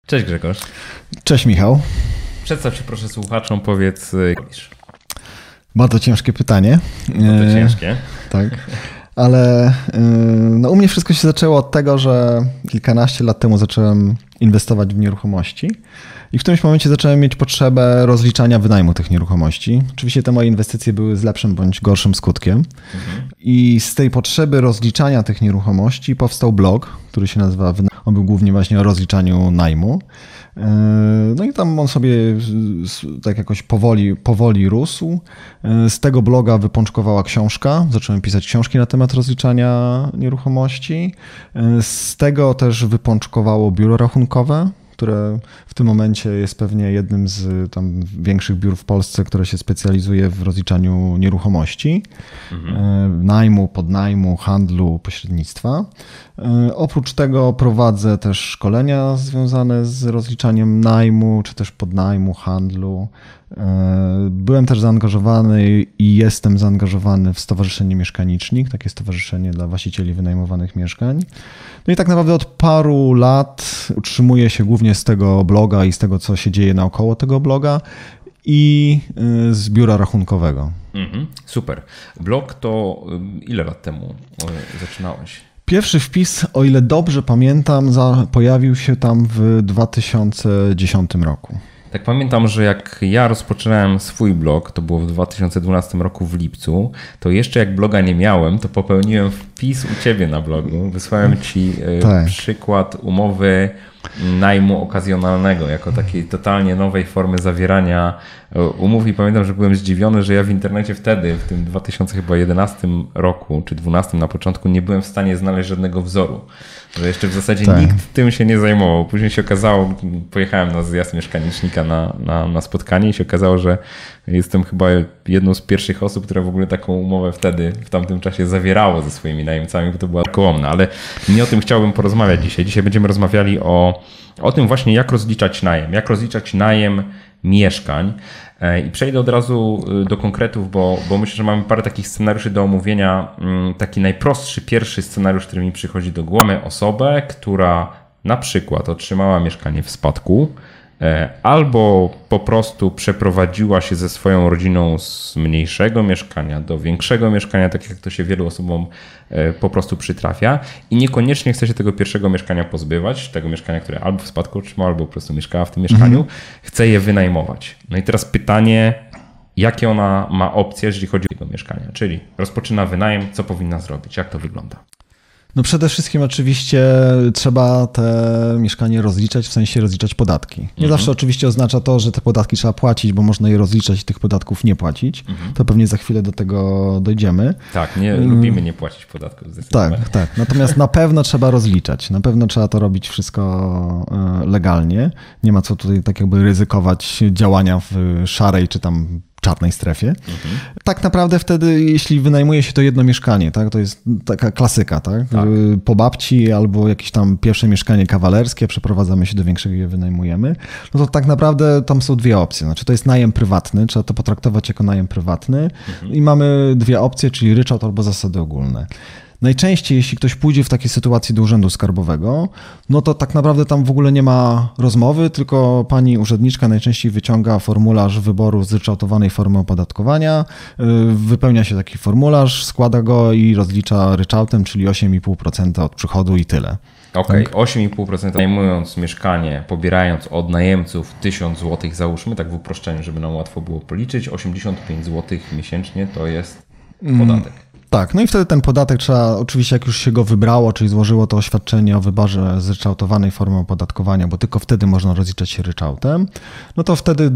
Cześć Grzegorz. Cześć Michał. Przedstaw się proszę słuchaczom, powiedz, co robisz. Bardzo ciężkie pytanie. Bardzo ciężkie. Tak, ale u mnie wszystko się zaczęło od tego, że kilkanaście lat temu zacząłem inwestować w nieruchomości i w którymś momencie zacząłem mieć potrzebę rozliczania wynajmu tych nieruchomości. Oczywiście te moje inwestycje były z lepszym bądź gorszym skutkiem i z tej potrzeby rozliczania tych nieruchomości powstał blog, który się nazywa On był głównie właśnie o rozliczaniu najmu. No i tam on sobie tak jakoś powoli rósł. Z tego bloga wypączkowała książka. Zacząłem pisać książki na temat rozliczania nieruchomości. Z tego też wypączkowało biuro rachunkowe, które w tym momencie jest pewnie jednym z tam większych biur w Polsce, które się specjalizuje w rozliczaniu nieruchomości, najmu, podnajmu, handlu, pośrednictwa. Oprócz tego prowadzę też szkolenia związane z rozliczaniem najmu, czy też podnajmu, handlu. Byłem też zaangażowany i jestem zaangażowany w Stowarzyszenie Mieszkanicznik, takie stowarzyszenie dla właścicieli wynajmowanych mieszkań. No i tak naprawdę od paru lat utrzymuję się głównie z tego bloga i z tego, co się dzieje naokoło tego bloga i z biura rachunkowego. Super. Blog to ile lat temu zaczynałeś? Pierwszy wpis, o ile dobrze pamiętam, pojawił się tam w 2010 roku. Tak pamiętam, że jak ja rozpoczynałem swój blog, to było w 2012 roku w lipcu, to jeszcze jak bloga nie miałem, to popełniłem wpis u ciebie na blogu. Wysłałem ci przykład umowy najmu okazjonalnego jako takiej totalnie nowej formy zawierania umów i pamiętam, że byłem zdziwiony, że ja w internecie wtedy, w tym 2011 roku czy 2012 na początku nie byłem w stanie znaleźć żadnego wzoru. Że jeszcze w zasadzie nikt tym się nie zajmował. Później się okazało, pojechałem na zjazd mieszkanicznika na spotkanie i się okazało, że jestem chyba jedną z pierwszych osób, która w ogóle taką umowę wtedy, w tamtym czasie zawierało ze swoimi najemcami, bo to była kołomna. Ale nie o tym chciałbym porozmawiać dzisiaj. Dzisiaj będziemy rozmawiali o tym właśnie, jak rozliczać najem. Jak rozliczać najem mieszkań. I przejdę od razu do konkretów, bo myślę, że mamy parę takich scenariuszy do omówienia. Taki najprostszy, pierwszy scenariusz, który mi przychodzi do głowy. Mamy osobę, która na przykład otrzymała mieszkanie w spadku albo po prostu przeprowadziła się ze swoją rodziną z mniejszego mieszkania do większego mieszkania, tak jak to się wielu osobom po prostu przytrafia i niekoniecznie chce się tego pierwszego mieszkania pozbywać, tego mieszkania, które albo w spadku otrzymała, albo po prostu mieszkała w tym mieszkaniu, chce je wynajmować. No i teraz pytanie, jakie ona ma opcje, jeżeli chodzi o tego mieszkania, czyli rozpoczyna wynajem, co powinna zrobić, jak to wygląda? No przede wszystkim oczywiście trzeba te mieszkanie rozliczać, w sensie rozliczać podatki. Nie zawsze oczywiście oznacza to, że te podatki trzeba płacić, bo można je rozliczać i tych podatków nie płacić. To pewnie za chwilę do tego dojdziemy. Tak, nie lubimy nie płacić podatków. Tak. Natomiast na pewno trzeba rozliczać. Na pewno trzeba to robić wszystko legalnie. Nie ma co tutaj tak jakby ryzykować działania w szarej czy tam czarnej strefie. Tak naprawdę wtedy, jeśli wynajmuje się to jedno mieszkanie, tak, to jest taka klasyka, tak? Po babci albo jakieś tam pierwsze mieszkanie kawalerskie, przeprowadzamy się do większego i je wynajmujemy, no to tak naprawdę tam są dwie opcje. Znaczy to jest najem prywatny, trzeba to potraktować jako najem prywatny i mamy dwie opcje, czyli ryczałt albo zasady ogólne. Najczęściej, jeśli ktoś pójdzie w takiej sytuacji do Urzędu Skarbowego, no to tak naprawdę tam w ogóle nie ma rozmowy, tylko pani urzędniczka najczęściej wyciąga formularz wyboru zryczałtowanej formy opodatkowania, wypełnia się taki formularz, składa go i rozlicza ryczałtem, czyli 8,5% od przychodu i tyle. Okej, 8,5% najmując mieszkanie, pobierając od najemców 1000 zł załóżmy, tak w uproszczeniu, żeby nam łatwo było policzyć, 85 zł miesięcznie to jest podatek. Tak, no i wtedy ten podatek trzeba, oczywiście jak już się go wybrało, czyli złożyło to oświadczenie o wyborze zryczałtowanej formy opodatkowania, bo tylko wtedy można rozliczać się ryczałtem, no to wtedy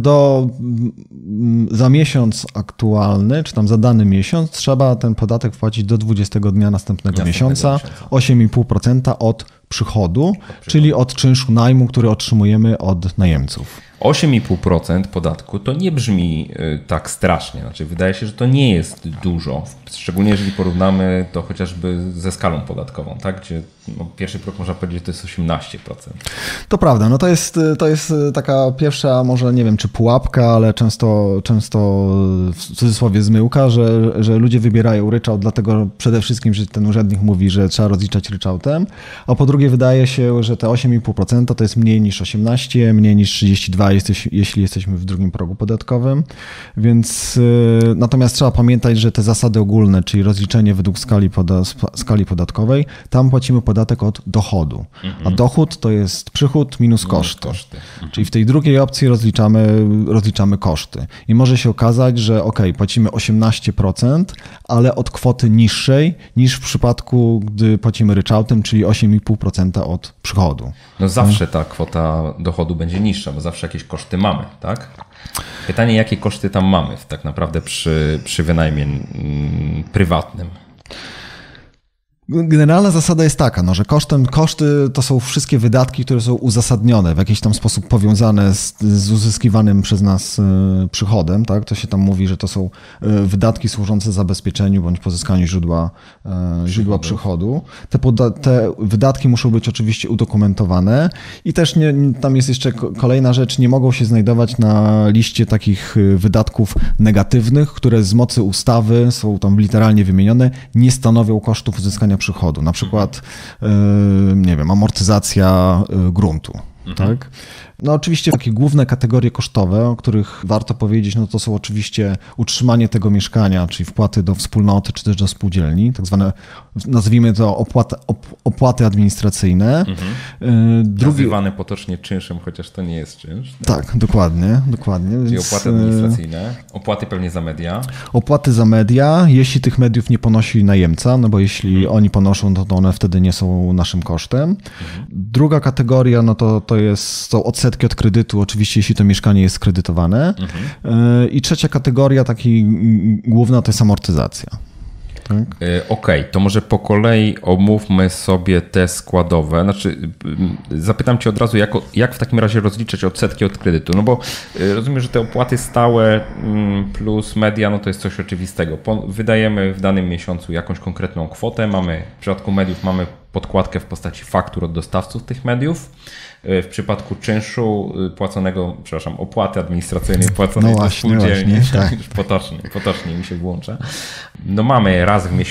za miesiąc aktualny, czy tam za dany miesiąc trzeba ten podatek wpłacić do 20 dnia następnego miesiąca, 8,5% od przychodu, czyli od czynszu najmu, który otrzymujemy od najemców. 8,5% podatku to nie brzmi tak strasznie. Znaczy, wydaje się, że to nie jest dużo. Szczególnie jeżeli porównamy to chociażby ze skalą podatkową, tak? Gdzie pierwszy próg można powiedzieć, że to jest 18%. To prawda, no to jest taka pierwsza, może nie wiem czy pułapka, ale często w cudzysłowie zmyłka, że ludzie wybierają ryczałt, dlatego przede wszystkim, że ten urzędnik mówi, że trzeba rozliczać ryczałtem, a po drugie drugie, wydaje się, że te 8,5% to jest mniej niż 18, mniej niż 32, jeśli jesteśmy w drugim progu podatkowym. Więc natomiast trzeba pamiętać, że te zasady ogólne, czyli rozliczenie według skali podatkowej, tam płacimy podatek od dochodu. A dochód to jest przychód minus koszty. Czyli w tej drugiej opcji rozliczamy koszty. I może się okazać, że płacimy 18%, ale od kwoty niższej niż w przypadku, gdy płacimy ryczałtem, czyli 8,5% od przychodu. No zawsze ta kwota dochodu będzie niższa, bo zawsze jakieś koszty mamy, tak? Pytanie, jakie koszty tam mamy tak naprawdę przy wynajmie prywatnym? Generalna zasada jest taka, że koszty to są wszystkie wydatki, które są uzasadnione, w jakiś tam sposób powiązane z uzyskiwanym przez nas przychodem. Tak? To się tam mówi, że to są wydatki służące zabezpieczeniu bądź pozyskaniu źródła przychodu. Te wydatki muszą być oczywiście udokumentowane i też tam jest jeszcze kolejna rzecz, nie mogą się znajdować na liście takich wydatków negatywnych, które z mocy ustawy są tam literalnie wymienione, nie stanowią kosztów uzyskania przychodu, na przykład, nie wiem, amortyzacja gruntu, tak? No oczywiście takie główne kategorie kosztowe, o których warto powiedzieć, no to są oczywiście utrzymanie tego mieszkania, czyli wpłaty do wspólnoty czy też do spółdzielni, tak zwane, nazwijmy to opłaty administracyjne. Nazywane potocznie czynszem, chociaż to nie jest czynsz. Tak, dokładnie. Czyli opłaty administracyjne, opłaty pewnie za media. Opłaty za media, jeśli tych mediów nie ponosi najemca, no bo jeśli oni ponoszą, to one wtedy nie są naszym kosztem. Druga kategoria, no to są odsetki od kredytu, oczywiście jeśli to mieszkanie jest kredytowane. I trzecia kategoria, główna, to jest amortyzacja. Tak? Okej, to może po kolei omówmy sobie te składowe. Zapytam cię od razu, jak w takim razie rozliczać odsetki od kredytu? No bo rozumiem, że te opłaty stałe plus media, no to jest coś oczywistego. Wydajemy w danym miesiącu jakąś konkretną kwotę. W przypadku mediów mamy podkładkę w postaci faktur od dostawców tych mediów. W przypadku czynszu opłaty administracyjnej płaconej do spółdzielni, tak. Potocznie mi się włącza. No mamy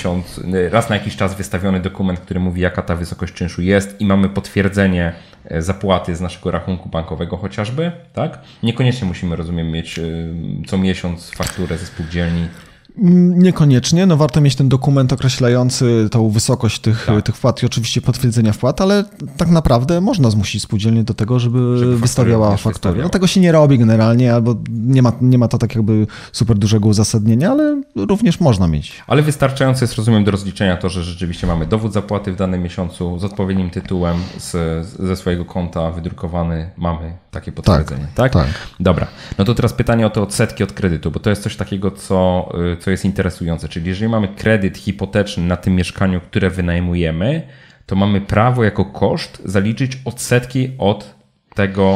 raz na jakiś czas wystawiony dokument, który mówi, jaka ta wysokość czynszu jest i mamy potwierdzenie zapłaty z naszego rachunku bankowego chociażby, tak? Niekoniecznie musimy, rozumiem, mieć co miesiąc fakturę ze spółdzielni. Niekoniecznie, no warto mieć ten dokument określający tą wysokość tych wpłat i oczywiście potwierdzenia wpłat, ale tak naprawdę można zmusić spółdzielnię do tego, żeby wystawiała faktury. No tego się nie robi generalnie, albo nie ma to tak jakby super dużego uzasadnienia, ale również można mieć. Ale wystarczające jest, rozumiem, do rozliczenia to, że rzeczywiście mamy dowód zapłaty w danym miesiącu z odpowiednim tytułem ze swojego konta wydrukowany, mamy takie potwierdzenie, tak? Tak. Dobra, no to teraz pytanie o te odsetki od kredytu, bo to jest coś takiego, co jest interesujące. Czyli jeżeli mamy kredyt hipoteczny na tym mieszkaniu, które wynajmujemy, to mamy prawo jako koszt zaliczyć odsetki od tego,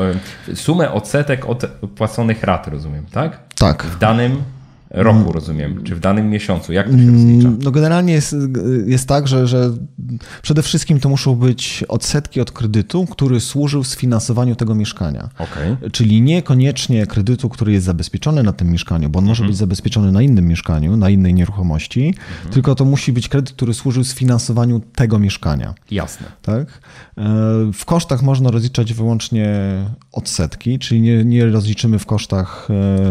sumę odsetek od płaconych rat, rozumiem, tak? Tak. W danym roku, rozumiem, czy w danym miesiącu? Jak to się rozlicza? No generalnie jest tak, że przede wszystkim to muszą być odsetki od kredytu, który służył sfinansowaniu tego mieszkania. Okay. Czyli niekoniecznie kredytu, który jest zabezpieczony na tym mieszkaniu, bo on może być zabezpieczony na innym mieszkaniu, na innej nieruchomości, tylko to musi być kredyt, który służył sfinansowaniu tego mieszkania. Jasne. Tak? W kosztach można rozliczać wyłącznie odsetki, czyli nie rozliczymy w kosztach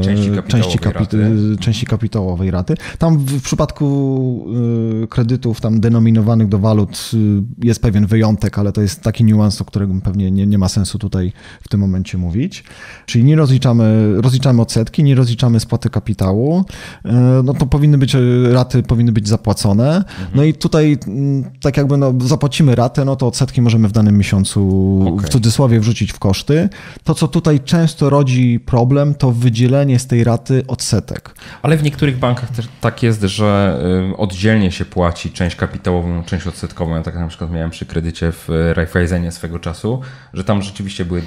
części kapitałowej raty. Tam w przypadku kredytów tam denominowanych do walut jest pewien wyjątek, ale to jest taki niuans, o którym pewnie nie ma sensu tutaj w tym momencie mówić. Czyli nie rozliczamy odsetki, nie rozliczamy spłaty kapitału, no to raty powinny być zapłacone. No i tutaj tak jakby zapłacimy ratę, no to odsetki możemy w danym miesiącu w cudzysłowie wrzucić w koszty. To, co tutaj często rodzi problem, to wydzielenie z tej raty odsetek. Ale w niektórych bankach też tak jest, że oddzielnie się płaci część kapitałową, część odsetkową. Ja tak na przykład miałem przy kredycie w Raiffeisenie swego czasu, że tam rzeczywiście były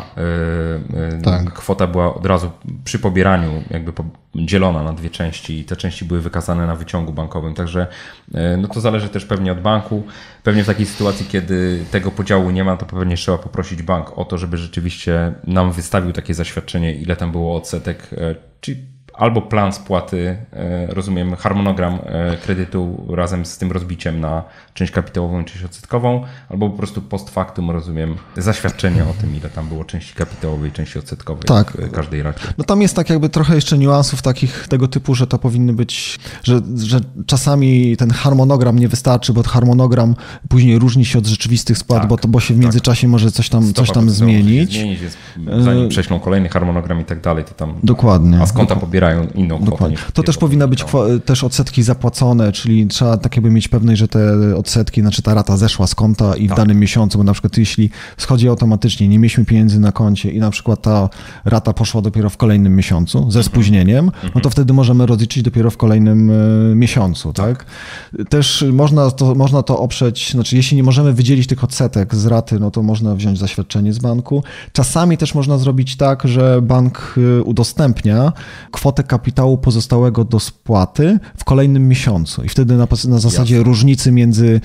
kwota była od razu przy pobieraniu jakby dzielona na dwie części i te części były wykazane na wyciągu bankowym. Także no to zależy też pewnie od banku. Pewnie w takiej sytuacji, kiedy tego podziału nie ma, to pewnie trzeba poprosić bank o to, żeby rzeczywiście nam wystawił takie zaświadczenie, ile tam było odsetek, czyli albo plan spłaty, rozumiem, harmonogram kredytu razem z tym rozbiciem na część kapitałową i część odsetkową, albo po prostu post factum, rozumiem, zaświadczenie o tym, ile tam było części kapitałowej i części odsetkowej w każdej racie. No tam jest tak jakby trochę jeszcze niuansów takich tego typu, że to powinny być, że czasami ten harmonogram nie wystarczy, bo harmonogram później różni się od rzeczywistych spłat, bo się w międzyczasie może coś tam zmienić. Zanim prześlą kolejny harmonogram i tak dalej, to tam... Dokładnie. A z konta pobierają inną kwotę. To też powinna być też odsetki zapłacone, czyli trzeba tak jakby mieć pewność, że te odsetki, znaczy ta rata zeszła z konta i w danym miesiącu, bo na przykład jeśli schodzi automatycznie, nie mieliśmy pieniędzy na koncie i na przykład ta rata poszła dopiero w kolejnym miesiącu ze spóźnieniem, no to wtedy możemy rozliczyć dopiero w kolejnym miesiącu, tak? Też można to oprzeć, znaczy jeśli nie możemy wydzielić tych odsetek z raty, no to można wziąć zaświadczenie z banku. Czasami też można zrobić tak, że bank udostępnia kwotę kapitału pozostałego do spłaty w kolejnym miesiącu i wtedy na zasadzie różnicy między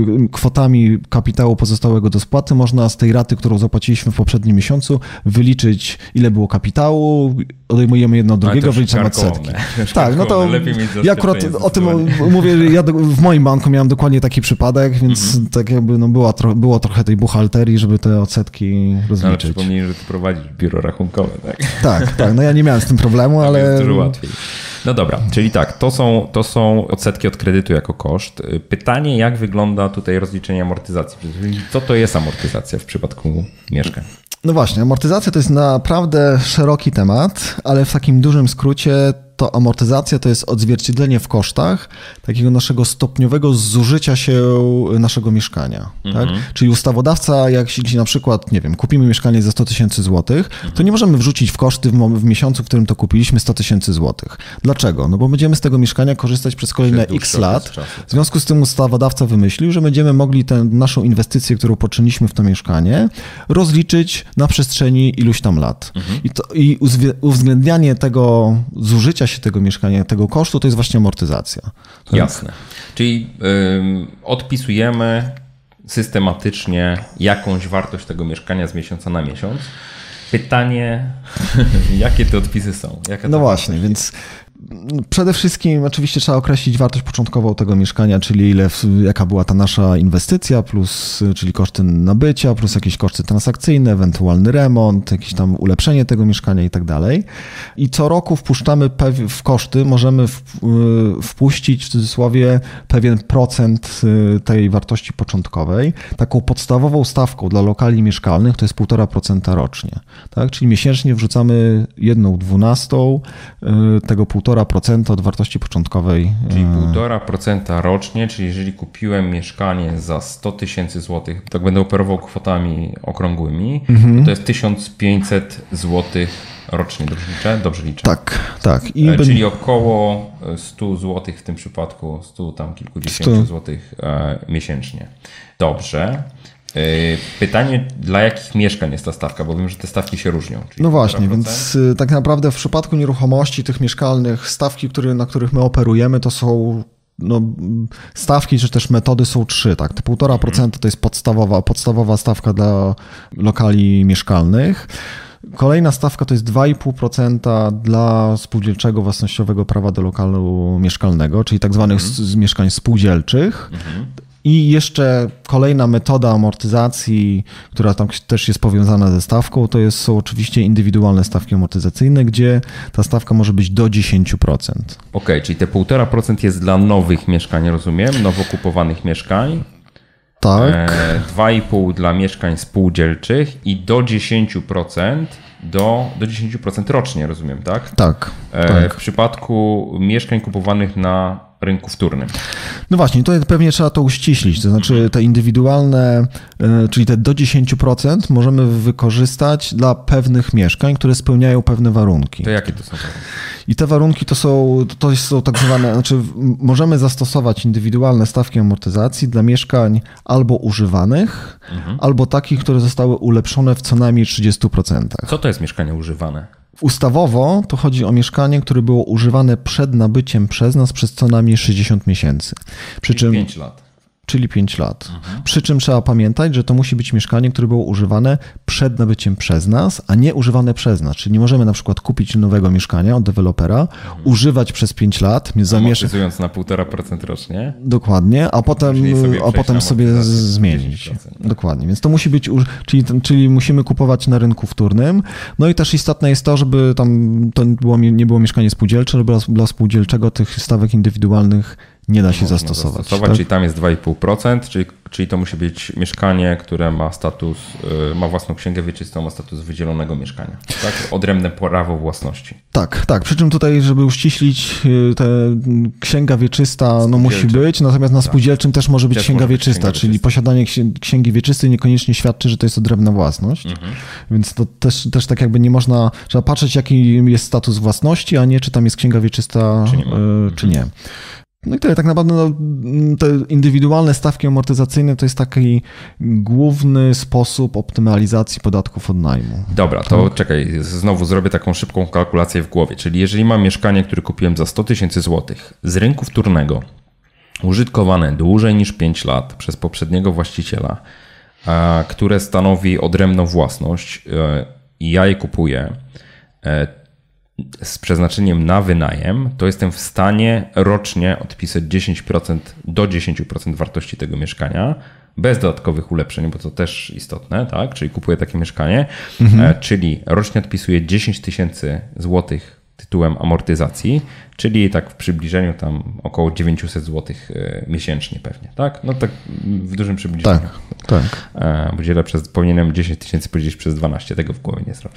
kwotami kapitału pozostałego do spłaty można z tej raty, którą zapłaciliśmy w poprzednim miesiącu, wyliczyć, ile było kapitału, odejmujemy jedno od drugiego, wyliczamy odsetki. Tak, no to ja akurat o tym mówię, ja w moim banku miałem dokładnie taki przypadek, więc tak jakby było trochę tej buchalterii, żeby te odsetki rozliczyć. Ale przypomnij, że ty prowadzisz biuro rachunkowe, tak? Tak, no ja nie miałem z tym problemu, ale... Jest dużo łatwiej. No dobra, czyli tak, to są odsetki od kredytu jako koszt. Pytanie, jak wygląda tutaj rozliczenie amortyzacji? Co to jest amortyzacja w przypadku mieszkań? No właśnie, amortyzacja to jest naprawdę szeroki temat, ale w takim dużym skrócie to amortyzacja to jest odzwierciedlenie w kosztach takiego naszego stopniowego zużycia się naszego mieszkania. Tak? Czyli ustawodawca, jeśli na przykład, nie wiem, kupimy mieszkanie za 100 000 złotych, to nie możemy wrzucić w koszty w miesiącu, w którym to kupiliśmy 100 000 złotych. Dlaczego? No bo będziemy z tego mieszkania korzystać przez kolejne x lat. W związku z tym ustawodawca wymyślił, że będziemy mogli tę naszą inwestycję, którą poczyniliśmy w to mieszkanie, rozliczyć na przestrzeni iluś tam lat. I uwzględnianie tego zużycia się tego mieszkania, tego kosztu, to jest właśnie amortyzacja. Tak? Jasne. Czyli odpisujemy systematycznie jakąś wartość tego mieszkania z miesiąca na miesiąc. Pytanie, jakie te odpisy są? No właśnie, więc przede wszystkim oczywiście trzeba określić wartość początkową tego mieszkania, czyli jaka była ta nasza inwestycja, czyli koszty nabycia, plus jakieś koszty transakcyjne, ewentualny remont, jakieś tam ulepszenie tego mieszkania i tak dalej. I co roku wpuszczamy w koszty, możemy wpuścić w cudzysłowie pewien procent tej wartości początkowej. Taką podstawową stawką dla lokali mieszkalnych to jest 1,5% rocznie. Tak? Czyli miesięcznie wrzucamy 1/12 tego 1,5% od wartości początkowej. Czyli 1,5% rocznie, czyli jeżeli kupiłem mieszkanie za 100 000 złotych, tak będę operował kwotami okrągłymi, to jest 1500 złotych rocznie. Dobrze liczę? Tak. Czyli około 100 złotych w tym przypadku, 100 tam kilkudziesięciu złotych miesięcznie. Dobrze. Pytanie, dla jakich mieszkań jest ta stawka, bo wiem, że te stawki się różnią. No właśnie, więc tak naprawdę w przypadku nieruchomości tych mieszkalnych stawki, na których my operujemy, to są stawki, czy też metody są 3. Tak? Te 1,5% to jest podstawowa stawka dla lokali mieszkalnych. Kolejna stawka to jest 2,5% dla spółdzielczego własnościowego prawa do lokalu mieszkalnego, czyli tak zwanych mieszkań spółdzielczych. I jeszcze kolejna metoda amortyzacji, która tam też jest powiązana ze stawką, są oczywiście indywidualne stawki amortyzacyjne, gdzie ta stawka może być do 10%. Okej, czyli te 1,5% jest dla nowych mieszkań, rozumiem, nowo kupowanych mieszkań. Tak. 2,5% dla mieszkań spółdzielczych i do 10% do 10% rocznie, rozumiem, tak? Tak. W przypadku mieszkań kupowanych na rynku wtórnym. No właśnie, to pewnie trzeba to uściślić, to znaczy te indywidualne, czyli te do 10% możemy wykorzystać dla pewnych mieszkań, które spełniają pewne warunki. To jakie to są warunki? I te warunki to są tak zwane, znaczy możemy zastosować indywidualne stawki amortyzacji dla mieszkań albo używanych, albo takich, które zostały ulepszone w co najmniej 30%. Co to jest mieszkanie używane? Ustawowo to chodzi o mieszkanie, które było używane przed nabyciem przez nas przez co najmniej 60 miesięcy. Przy czym 5 lat. czyli 5 lat. Przy czym trzeba pamiętać, że to musi być mieszkanie, które było używane przed nabyciem przez nas, a nie używane przez nas. Czyli nie możemy na przykład kupić nowego mieszkania od dewelopera, używać przez 5 lat, amortyzując na 1,5% rocznie. Dokładnie, a potem sobie zmienić. Dokładnie, więc to musi być, czyli musimy kupować na rynku wtórnym. No i też istotne jest to, żeby tam to nie było mieszkanie spółdzielcze, żeby dla spółdzielczego tych stawek indywidualnych nie da się zastosować. Tak? Czyli tam jest 2,5%, czyli to musi być mieszkanie, które ma własną księgę wieczystą, ma status wydzielonego mieszkania. Tak? Odrębne prawo własności. Tak. Przy czym tutaj, żeby uściślić, księga wieczysta musi być, natomiast na spółdzielczym też może być księga wieczysta, czyli posiadanie księgi wieczystej niekoniecznie świadczy, że to jest odrębna własność. Więc to też tak jakby nie można, trzeba patrzeć, jaki jest status własności, a nie czy tam jest księga wieczysta, czy nie. No i tyle, tak naprawdę te indywidualne stawki amortyzacyjne to jest taki główny sposób optymalizacji podatków od najmu. Dobra, to czekaj, znowu zrobię taką szybką kalkulację w głowie. Czyli jeżeli mam mieszkanie, które kupiłem za 100 000 złotych z rynku wtórnego, użytkowane dłużej niż 5 lat przez poprzedniego właściciela, które stanowi odrębną własność i ja je kupuję z przeznaczeniem na wynajem, to jestem w stanie rocznie odpisać 10% do 10% wartości tego mieszkania bez dodatkowych ulepszeń, bo to też istotne, tak? Czyli kupuję takie mieszkanie, czyli rocznie odpisuję 10 000 złotych tytułem amortyzacji, czyli tak w przybliżeniu tam około 900 zł miesięcznie pewnie, tak? No tak w dużym przybliżeniu. Tak. Powinienem 10 000 podzielić przez 12, tego w głowie nie zrobię.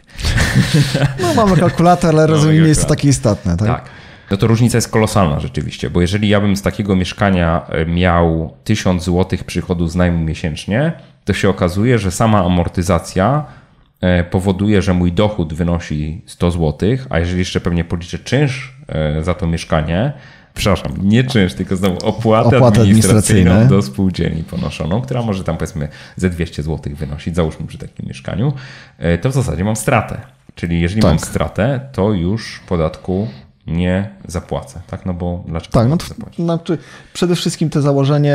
No mamy kalkulator, ale rozumiem, nie jest to takie istotne, tak? Tak. No to różnica jest kolosalna rzeczywiście, bo jeżeli ja bym z takiego mieszkania miał 1000 zł przychodu z najmu miesięcznie, to się okazuje, że sama amortyzacja powoduje, że mój dochód wynosi 100 zł, a jeżeli jeszcze pewnie policzę czynsz za to mieszkanie, przepraszam, nie czynsz, tylko znowu opłatę administracyjną do spółdzielni ponoszoną, która może tam powiedzmy ze 200 zł wynosić, załóżmy przy takim mieszkaniu, to w zasadzie mam stratę. Czyli jeżeli mam stratę, to już podatku nie zapłacę, tak? No bo dlaczego? Tak, znaczy przede wszystkim to założenie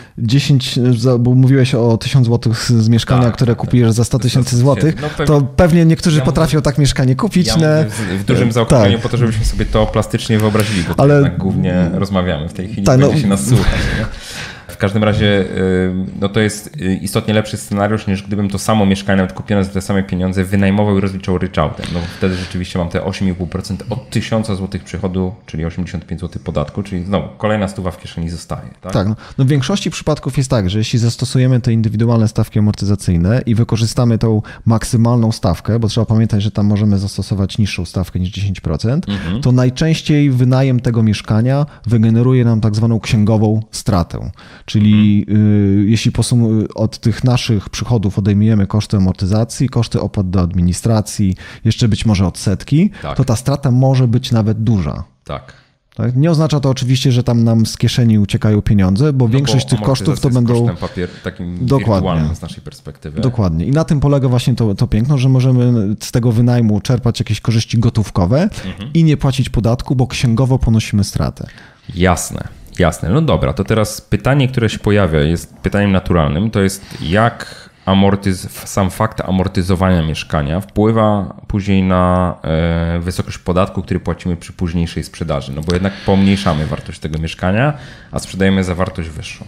10, bo mówiłeś o 1000 zł z mieszkania, które kupujesz za 100 000 złotych, to pewnie niektórzy potrafią tak mieszkanie kupić. W dużym zaokrągleniu po to, żebyśmy sobie to plastycznie wyobrazili, bo to jednak głównie rozmawiamy w tej chwili, będzie się nas słuchać. Nie? W każdym razie no to jest istotnie lepszy scenariusz, niż gdybym to samo mieszkanie, nawet kupione za te same pieniądze, wynajmował i rozliczał ryczałtem. No wtedy rzeczywiście mam te 8,5% od 1000 zł przychodu, czyli 85 zł podatku, czyli znowu kolejna stuwa w kieszeni zostaje. Tak, no w większości przypadków jest tak, że jeśli zastosujemy te indywidualne stawki amortyzacyjne i wykorzystamy tą maksymalną stawkę, bo trzeba pamiętać, że tam możemy zastosować niższą stawkę niż 10%, to najczęściej wynajem tego mieszkania wygeneruje nam tak zwaną księgową stratę. Czyli jeśli od tych naszych przychodów odejmujemy koszty amortyzacji, koszty opłat do administracji, jeszcze być może odsetki, to ta strata może być nawet duża. Tak. Nie oznacza to oczywiście, że tam nam z kieszeni uciekają pieniądze, bo większość tych kosztów to będą... takim wirtualnym z naszej perspektywy. Dokładnie. I na tym polega właśnie to piękno, że możemy z tego wynajmu czerpać jakieś korzyści gotówkowe i nie płacić podatku, bo księgowo ponosimy stratę. Jasne. No dobra, to teraz pytanie, które się pojawia, jest pytaniem naturalnym, to jest jak sam fakt amortyzowania mieszkania wpływa później na wysokość podatku, który płacimy przy późniejszej sprzedaży, no bo jednak pomniejszamy wartość tego mieszkania, a sprzedajemy za wartość wyższą.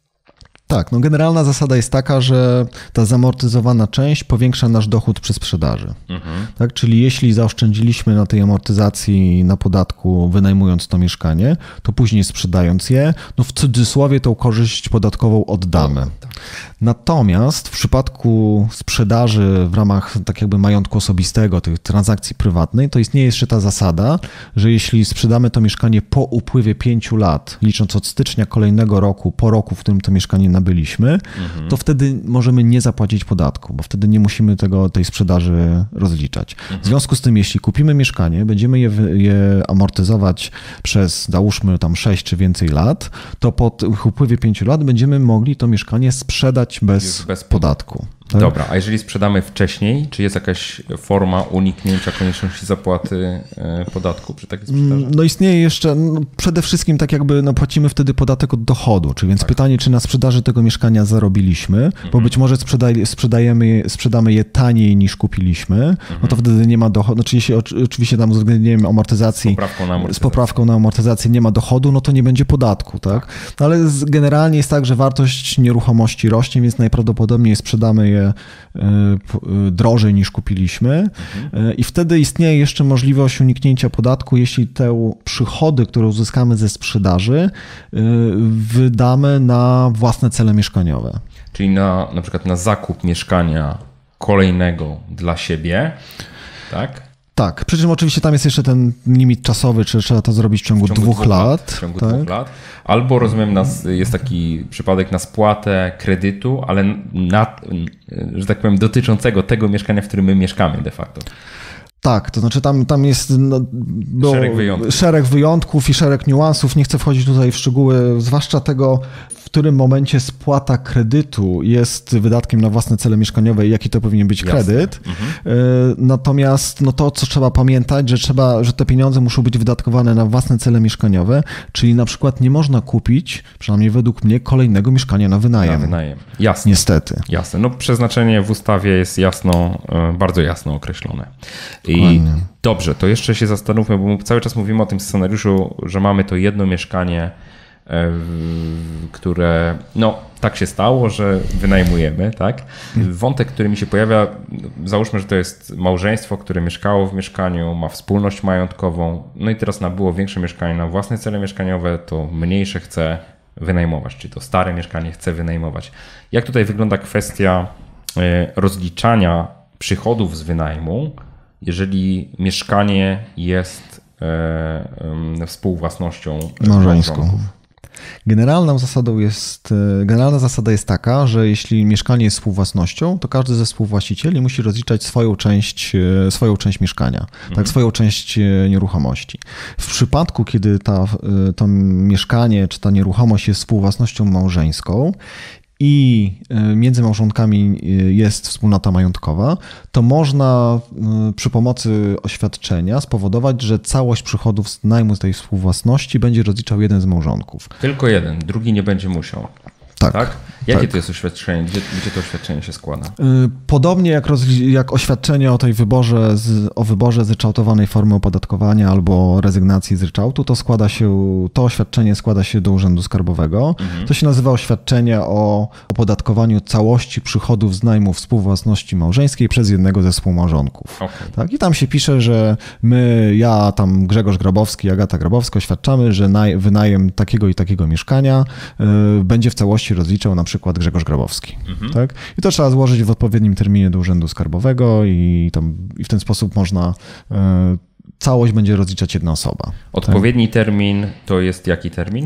Tak, no generalna zasada jest taka, że ta zamortyzowana część powiększa nasz dochód przy sprzedaży. Tak, czyli jeśli zaoszczędziliśmy na tej amortyzacji na podatku wynajmując to mieszkanie, to później sprzedając je, no w cudzysłowie tą korzyść podatkową oddamy. Natomiast w przypadku sprzedaży w ramach tak jakby majątku osobistego, tych transakcji prywatnej, to istnieje jeszcze ta zasada, że jeśli sprzedamy to mieszkanie po upływie 5 lat, licząc od stycznia kolejnego roku, po roku, w którym to mieszkanie nabyliśmy, to wtedy możemy nie zapłacić podatku, bo wtedy nie musimy tej sprzedaży rozliczać. W związku z tym, jeśli kupimy mieszkanie, będziemy je amortyzować przez, załóżmy tam 6 czy więcej lat, to po upływie 5 lat będziemy mogli to mieszkanie sprzedać bez podatku. Tak? Dobra, a jeżeli sprzedamy wcześniej, czy jest jakaś forma uniknięcia konieczności zapłaty podatku przy takiej sprzedaży? No istnieje jeszcze, przede wszystkim tak jakby płacimy wtedy podatek od dochodu, czyli więc pytanie, czy na sprzedaży tego mieszkania zarobiliśmy, bo być może sprzedamy je taniej niż kupiliśmy, no to wtedy nie ma dochodu, znaczy jeśli oczywiście tam z uwzględnieniem amortyzacji, z poprawką na amortyzację nie ma dochodu, no to nie będzie podatku, tak? No ale generalnie jest tak, że wartość nieruchomości rośnie, więc najprawdopodobniej sprzedamy je drożej niż kupiliśmy i wtedy istnieje jeszcze możliwość uniknięcia podatku, jeśli te przychody, które uzyskamy ze sprzedaży, wydamy na własne cele mieszkaniowe. Czyli na przykład na zakup mieszkania kolejnego dla siebie, tak? Tak, przy czym oczywiście tam jest jeszcze ten limit czasowy, czy trzeba to zrobić w ciągu 2 lat. W ciągu 2 lat. Albo rozumiem, jest taki przypadek na spłatę kredytu, ale że tak powiem, dotyczącego tego mieszkania, w którym my mieszkamy de facto. Tak, to znaczy tam jest szereg wyjątków i szereg niuansów. Nie chcę wchodzić tutaj w szczegóły, zwłaszcza tego, w którym momencie spłata kredytu jest wydatkiem na własne cele mieszkaniowe i jaki to powinien być kredyt. Natomiast to, co trzeba pamiętać, że te pieniądze muszą być wydatkowane na własne cele mieszkaniowe, czyli na przykład nie można kupić, przynajmniej według mnie, kolejnego mieszkania na wynajem. Jasne. Niestety. Jasne. Przeznaczenie w ustawie jest bardzo jasno określone. I dobrze, to jeszcze się zastanówmy, bo cały czas mówimy o tym scenariuszu, że mamy to jedno mieszkanie, które tak się stało, że wynajmujemy, tak? Wątek, który mi się pojawia, załóżmy, że to jest małżeństwo, które mieszkało w mieszkaniu, ma wspólność majątkową, i teraz nabyło większe mieszkanie na własne cele mieszkaniowe, to mniejsze chce wynajmować, czy to stare mieszkanie chce wynajmować. Jak tutaj wygląda kwestia rozliczania przychodów z wynajmu, jeżeli mieszkanie jest współwłasnością małżonków? Generalna zasada jest taka, że jeśli mieszkanie jest współwłasnością, to każdy ze współwłaścicieli musi rozliczać swoją część mieszkania, tak, swoją część nieruchomości. W przypadku, kiedy to mieszkanie czy ta nieruchomość jest współwłasnością małżeńską i między małżonkami jest wspólnota majątkowa, to można przy pomocy oświadczenia spowodować, że całość przychodów z najmu z tej współwłasności będzie rozliczał jeden z małżonków. Tylko jeden, drugi nie będzie musiał. Tak? Jakie to jest oświadczenie? Gdzie to oświadczenie się składa? Podobnie jak oświadczenie o wyborze zryczałtowanej formy opodatkowania albo rezygnacji z ryczałtu, to oświadczenie składa się do Urzędu Skarbowego. To się nazywa oświadczenie o opodatkowaniu całości przychodów z najmu współwłasności małżeńskiej przez jednego ze współmałżonków. Tak? I tam się pisze, że ja tam Grzegorz Grabowski, Agata Grabowska oświadczamy, że wynajem takiego i takiego mieszkania będzie w całości rozliczał na przykład Grzegorz Grabowski. Tak? I to trzeba złożyć w odpowiednim terminie do Urzędu Skarbowego i w ten sposób całość będzie rozliczać jedna osoba. Odpowiedni termin to jest jaki termin?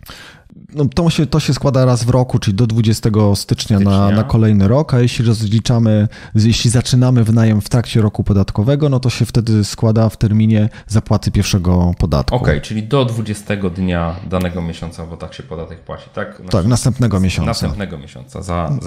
To się składa raz w roku, czyli do 20 stycznia na kolejny rok, a jeśli zaczynamy wynajem w trakcie roku podatkowego, to się wtedy składa w terminie zapłaty pierwszego podatku. Okej, czyli do 20 dnia danego miesiąca, bo tak się podatek płaci, tak? Następnego miesiąca. Następnego miesiąca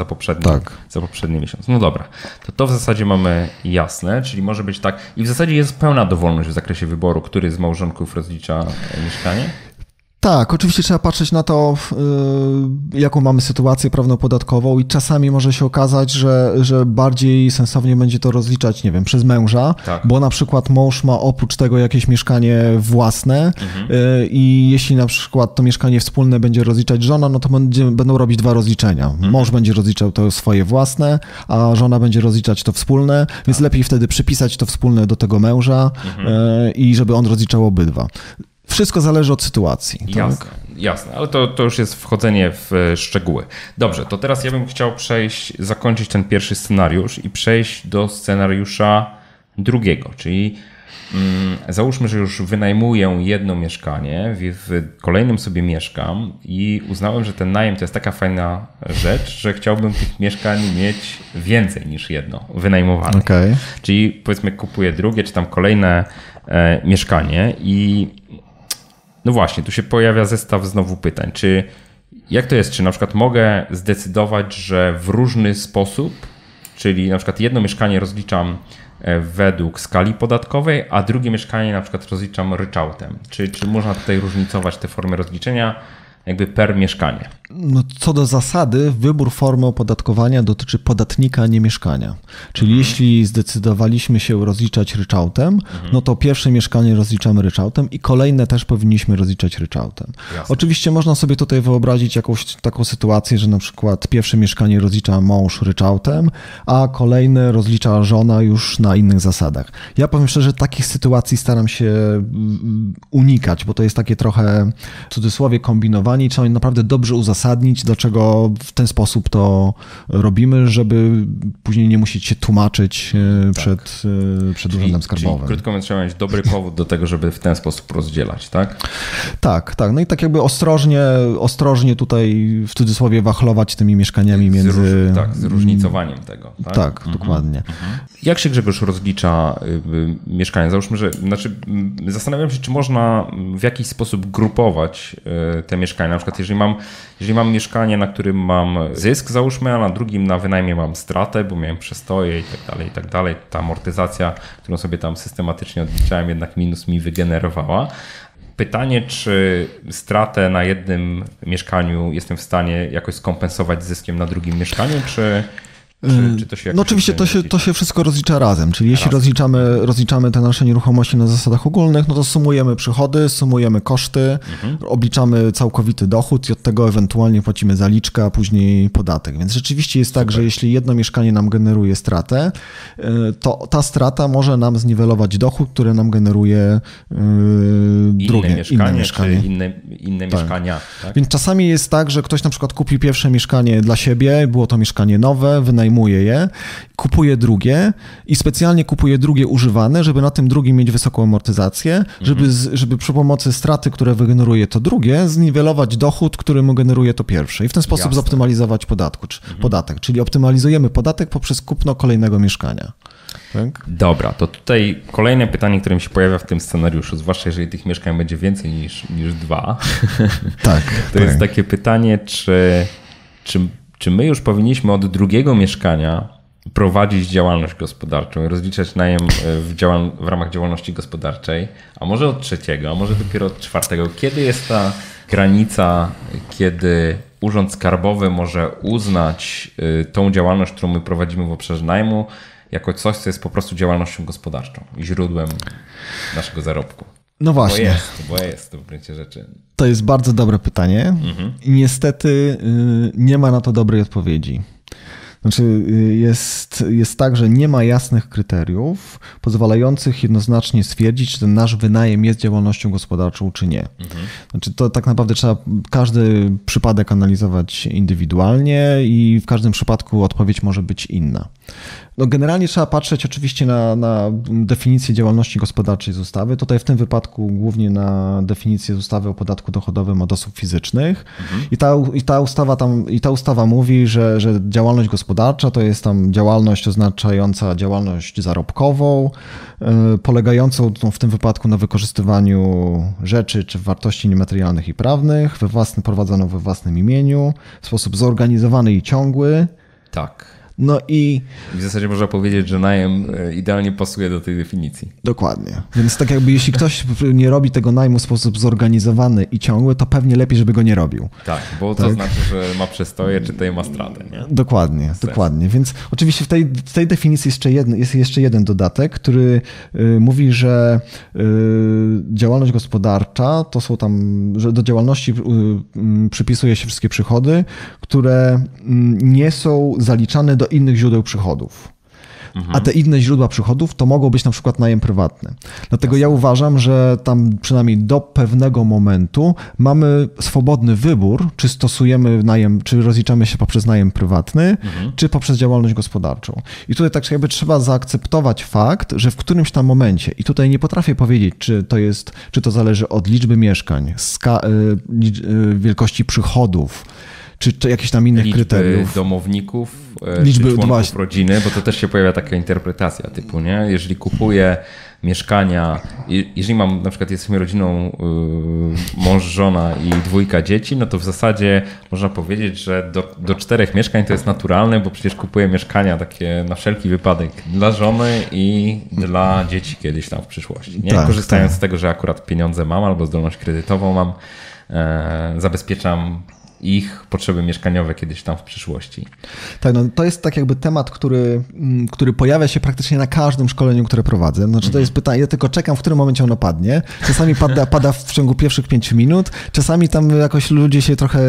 za poprzedni miesiąc. No dobra, to w zasadzie mamy jasne, czyli może być tak i w zasadzie jest pełna dowolność w zakresie wyboru, który z małżonków rozlicza mieszkanie? Tak, oczywiście trzeba patrzeć na to, jaką mamy sytuację prawno-podatkową i czasami może się okazać, że bardziej sensownie będzie to rozliczać, nie wiem, przez męża, bo na przykład mąż ma oprócz tego jakieś mieszkanie własne i jeśli na przykład to mieszkanie wspólne będzie rozliczać żona, to będą robić 2 rozliczenia. Mąż będzie rozliczał to swoje własne, a żona będzie rozliczać to wspólne, więc lepiej wtedy przypisać to wspólne do tego męża i żeby on rozliczał obydwa. Wszystko zależy od sytuacji. Jasne, ale to już jest wchodzenie w szczegóły. Dobrze, to teraz ja bym chciał zakończyć ten pierwszy scenariusz i przejść do scenariusza drugiego, czyli załóżmy, że już wynajmuję jedno mieszkanie, w kolejnym sobie mieszkam i uznałem, że ten najem to jest taka fajna rzecz, że chciałbym tych mieszkań mieć więcej niż jedno wynajmowane. Czyli powiedzmy kupuję drugie czy tam kolejne mieszkanie i no właśnie, tu się pojawia zestaw znowu pytań. Jak to jest? Czy na przykład mogę zdecydować, że w różny sposób Czyli na przykład jedno mieszkanie rozliczam według skali podatkowej, a drugie mieszkanie na przykład rozliczam ryczałtem. Czy można tutaj różnicować te formy rozliczenia jakby per mieszkanie? No, co do zasady, wybór formy opodatkowania dotyczy podatnika, a nie mieszkania. Czyli jeśli zdecydowaliśmy się rozliczać ryczałtem, no to pierwsze mieszkanie rozliczamy ryczałtem i kolejne też powinniśmy rozliczać ryczałtem. Jasne. Oczywiście można sobie tutaj wyobrazić jakąś taką sytuację, że na przykład pierwsze mieszkanie rozlicza mąż ryczałtem, a kolejne rozlicza żona już na innych zasadach. Ja powiem szczerze, takich sytuacji staram się unikać, bo to jest takie trochę w cudzysłowie kombinowanie i trzeba naprawdę dobrze uzasadnić, dlaczego w ten sposób to robimy, żeby później nie musieć się tłumaczyć przed urzędem skarbowym. Czyli krótko mówiąc, trzeba mieć dobry powód do tego, żeby w ten sposób rozdzielać, tak? Tak. No i tak jakby ostrożnie tutaj w cudzysłowie wachlować tymi mieszkaniami między... Zróżnicowaniem tego. Tak, dokładnie. Jak się, Grzegorz, rozlicza mieszkanie? Załóżmy, zastanawiam się, czy można w jakiś sposób grupować te mieszkania. Na przykład jeżeli mam mieszkanie, na którym mam zysk, załóżmy, a na drugim na wynajmie mam stratę, bo miałem przestoje i tak dalej. Ta amortyzacja, którą sobie tam systematycznie odliczałem, jednak minus mi wygenerowała. Pytanie, czy stratę na jednym mieszkaniu jestem w stanie jakoś skompensować zyskiem na drugim mieszkaniu, czy to się no oczywiście to się wszystko rozlicza razem, czyli jeśli rozliczamy te nasze nieruchomości na zasadach ogólnych, no to sumujemy przychody, sumujemy koszty, obliczamy całkowity dochód i od tego ewentualnie płacimy zaliczkę, a później podatek. Więc rzeczywiście jest tak, że jeśli jedno mieszkanie nam generuje stratę, to ta strata może nam zniwelować dochód, który nam generuje inne mieszkanie. Czy inne mieszkania. Tak? Więc czasami jest tak, że ktoś na przykład kupił pierwsze mieszkanie dla siebie, było to mieszkanie nowe, wynajmuje je, kupuje drugie i specjalnie kupuje drugie używane, żeby na tym drugim mieć wysoką amortyzację, żeby przy pomocy straty, które wygeneruje to drugie, zniwelować dochód, który mu generuje to pierwsze i w ten sposób zoptymalizować podatek, czyli optymalizujemy podatek poprzez kupno kolejnego mieszkania. Tak? Dobra, to tutaj kolejne pytanie, które mi się pojawia w tym scenariuszu, zwłaszcza jeżeli tych mieszkań będzie więcej niż 2. Tak. To jest takie pytanie, czy my już powinniśmy od drugiego mieszkania prowadzić działalność gospodarczą i rozliczać najem w ramach działalności gospodarczej, a może od trzeciego, a może dopiero od czwartego? Kiedy jest ta granica, kiedy Urząd Skarbowy może uznać tą działalność, którą my prowadzimy w obszarze najmu, jako coś, co jest po prostu działalnością gospodarczą i źródłem naszego zarobku? No właśnie. Bo jest to w gruncie rzeczy. To jest bardzo dobre pytanie i niestety nie ma na to dobrej odpowiedzi. Znaczy jest tak, że nie ma jasnych kryteriów pozwalających jednoznacznie stwierdzić, czy ten nasz wynajem jest działalnością gospodarczą, czy nie. Znaczy to tak naprawdę trzeba każdy przypadek analizować indywidualnie i w każdym przypadku odpowiedź może być inna. No generalnie trzeba patrzeć oczywiście na definicję działalności gospodarczej z ustawy. Tutaj w tym wypadku głównie na definicję z ustawy o podatku dochodowym od osób fizycznych. I ta ustawa mówi, że działalność gospodarcza to jest tam działalność oznaczająca działalność zarobkową, polegającą w tym wypadku na wykorzystywaniu rzeczy czy wartości niematerialnych i prawnych, prowadzoną we własnym imieniu, w sposób zorganizowany i ciągły. Tak. No i w zasadzie można powiedzieć, że najem idealnie pasuje do tej definicji. Dokładnie. Więc tak jakby jeśli ktoś nie robi tego najmu w sposób zorganizowany i ciągły, to pewnie lepiej, żeby go nie robił. Tak, bo to znaczy, że ma przestoje, czy tutaj ma stratę. Nie? Dokładnie. Więc oczywiście w tej definicji jest jeszcze jeden dodatek, który mówi, że działalność gospodarcza to są tam, że do działalności przypisuje się wszystkie przychody, które nie są zaliczane do innych źródeł przychodów. A te inne źródła przychodów to mogą być na przykład najem prywatny. Dlatego ja uważam, że tam przynajmniej do pewnego momentu mamy swobodny wybór, czy stosujemy najem, czy rozliczamy się poprzez najem prywatny, czy poprzez działalność gospodarczą. I tutaj tak jakby trzeba zaakceptować fakt, że w którymś tam momencie, i tutaj nie potrafię powiedzieć, czy to zależy od liczby mieszkań, wielkości przychodów, czy jakichś tam innych kryteriów. Domowników, liczby członków rodziny, bo to też się pojawia taka interpretacja typu, nie? Jeżeli kupuję mieszkania. Jeżeli na przykład jesteśmy rodziną mąż, żona i 2 dzieci, no to w zasadzie można powiedzieć, że do 4 mieszkań to jest naturalne, bo przecież kupuję mieszkania takie na wszelki wypadek dla żony i dla dzieci kiedyś tam w przyszłości. Nie? Korzystając z tego, że akurat pieniądze mam albo zdolność kredytową mam, zabezpieczam ich potrzeby mieszkaniowe kiedyś tam w przyszłości. Tak, no to jest tak jakby temat, który pojawia się praktycznie na każdym szkoleniu, które prowadzę. Znaczy to jest pytanie, ja tylko czekam, w którym momencie ono padnie. Czasami pada w ciągu pierwszych 5 minut, czasami tam jakoś ludzie się trochę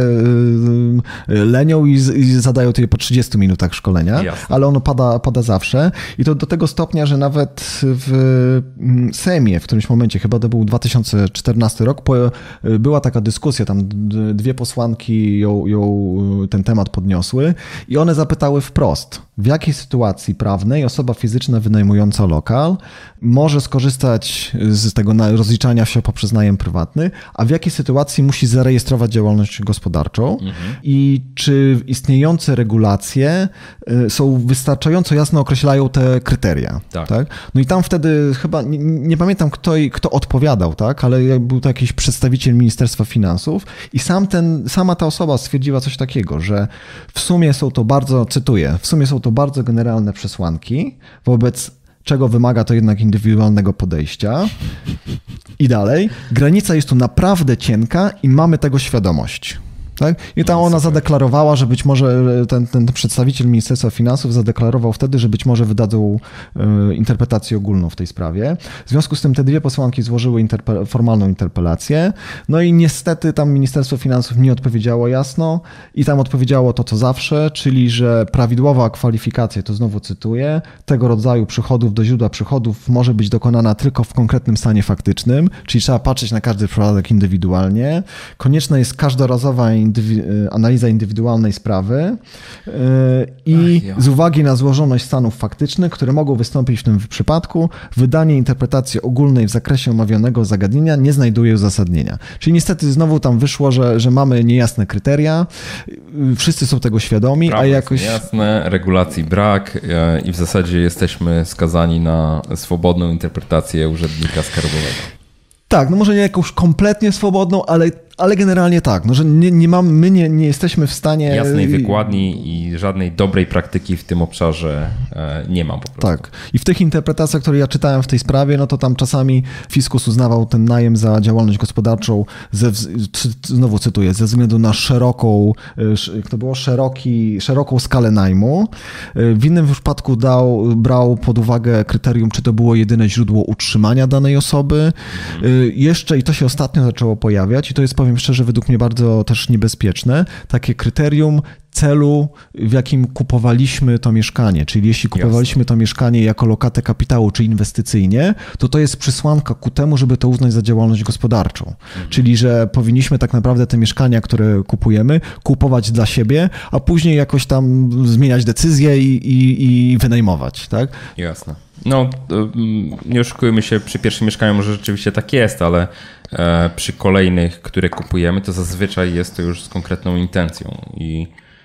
lenią i zadają to je po 30 minutach szkolenia, ale ono pada zawsze i to do tego stopnia, że nawet w Sejmie w którymś momencie, chyba to był 2014 rok, była taka dyskusja, tam 2 posłanki ten temat podniosły i one zapytały wprost, w jakiej sytuacji prawnej osoba fizyczna wynajmująca lokal może skorzystać z tego rozliczania się poprzez najem prywatny, a w jakiej sytuacji musi zarejestrować działalność gospodarczą i czy istniejące regulacje są wystarczająco jasno określają te kryteria. Tak? No i tam wtedy chyba, nie pamiętam kto odpowiadał, tak? Ale był to jakiś przedstawiciel Ministerstwa Finansów i sama ta osoba stwierdziła coś takiego, że w sumie są to bardzo, cytuję, w sumie są to bardzo generalne przesłanki, wobec czego wymaga to jednak indywidualnego podejścia. I dalej, granica jest tu naprawdę cienka i mamy tego świadomość. Tak? I tam ona zadeklarowała, że być może ten przedstawiciel Ministerstwa Finansów zadeklarował wtedy, że być może wydadzą interpretację ogólną w tej sprawie. W związku z tym te 2 posłanki złożyły formalną interpelację. No i niestety tam Ministerstwo Finansów nie odpowiedziało jasno i tam odpowiedziało to, co zawsze, czyli że prawidłowa kwalifikacja, to znowu cytuję, tego rodzaju przychodów do źródła przychodów może być dokonana tylko w konkretnym stanie faktycznym, czyli trzeba patrzeć na każdy przypadek indywidualnie. Konieczna jest każdorazowa analiza indywidualnej sprawy i z uwagi na złożoność stanów faktycznych, które mogą wystąpić w tym przypadku, wydanie interpretacji ogólnej w zakresie omawianego zagadnienia nie znajduje uzasadnienia. Czyli niestety znowu tam wyszło, że mamy niejasne kryteria, wszyscy są tego świadomi, prawo a jakoś... niejasne, regulacji brak i w zasadzie jesteśmy skazani na swobodną interpretację urzędnika skarbowego. Tak, no może nie jakąś kompletnie swobodną, ale generalnie tak, no, że my nie jesteśmy w stanie... Jasnej wykładni i żadnej dobrej praktyki w tym obszarze nie mam po prostu. Tak. I w tych interpretacjach, które ja czytałem w tej sprawie, no to tam czasami fiskus uznawał ten najem za działalność gospodarczą, znowu cytuję, ze względu na szeroką skalę najmu. W innym wypadku brał pod uwagę kryterium, czy to było jedyne źródło utrzymania danej osoby. Jeszcze, i to się ostatnio zaczęło pojawiać, i to jest, powiem szczerze, według mnie bardzo też niebezpieczne, takie kryterium celu, w jakim kupowaliśmy to mieszkanie. Czyli jeśli kupowaliśmy to mieszkanie jako lokatę kapitału, czy inwestycyjnie, to jest przesłanka ku temu, żeby to uznać za działalność gospodarczą. Czyli, że powinniśmy tak naprawdę te mieszkania, które kupujemy, kupować dla siebie, a później jakoś tam zmieniać decyzje i wynajmować. Tak? Jasne. No, nie oszukujmy się, przy pierwszym mieszkaniu może rzeczywiście tak jest, ale przy kolejnych, które kupujemy, to zazwyczaj jest to już z konkretną intencją i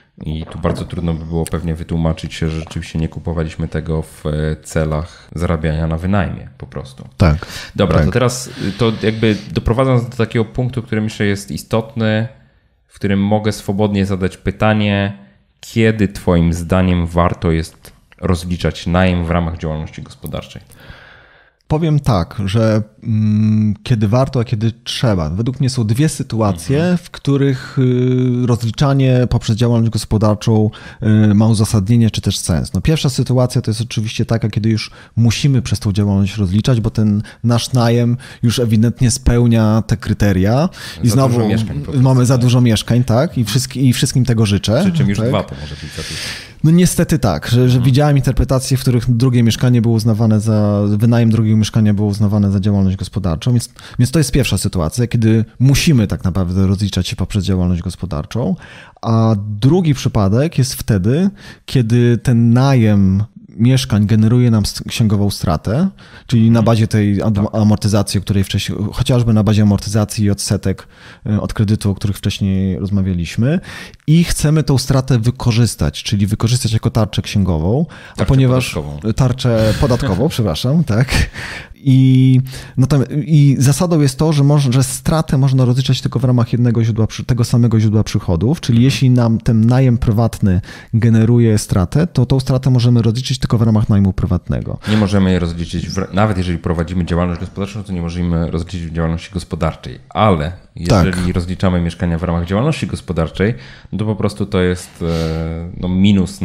tu bardzo trudno by było pewnie wytłumaczyć się, że rzeczywiście nie kupowaliśmy tego w celach zarabiania na wynajmie po prostu. Tak. Dobra, tak. To teraz to jakby doprowadzając do takiego punktu, który myślę jest istotny, w którym mogę swobodnie zadać pytanie, kiedy twoim zdaniem warto jest rozliczać najem w ramach działalności gospodarczej? Powiem tak, że kiedy warto, a kiedy trzeba. Według mnie są 2 sytuacje, w których rozliczanie poprzez działalność gospodarczą ma uzasadnienie czy też sens. No, pierwsza sytuacja to jest oczywiście taka, kiedy już musimy przez tą działalność rozliczać, bo ten nasz najem już ewidentnie spełnia te kryteria. I znowu mamy za dużo mieszkań, tak? I wszystkim tego życzę. Przy czym już tak? 2 to może być za dużo. No niestety tak, że widziałem interpretacje, w których drugie mieszkanie było uznawane wynajem drugiego mieszkania było uznawane za działalność gospodarczą, więc to jest pierwsza sytuacja, kiedy musimy tak naprawdę rozliczać się poprzez działalność gospodarczą, a drugi przypadek jest wtedy, kiedy ten najem mieszkań generuje nam księgową stratę, czyli na bazie tej amortyzacji, o której wcześniej, chociażby na bazie amortyzacji i odsetek od kredytu, o których wcześniej rozmawialiśmy i chcemy tą stratę wykorzystać, czyli wykorzystać jako tarczę księgową, tarczę podatkową, przepraszam, tak. I zasadą jest to, że stratę można rozliczać tylko w ramach tego samego źródła przychodów, czyli jeśli nam ten najem prywatny generuje stratę, to tą stratę możemy rozliczyć tylko w ramach najmu prywatnego. Nie możemy jej rozliczyć, nawet jeżeli prowadzimy działalność gospodarczą, to nie możemy rozliczyć w działalności gospodarczej, ale jeżeli rozliczamy mieszkania w ramach działalności gospodarczej, to po prostu to jest minus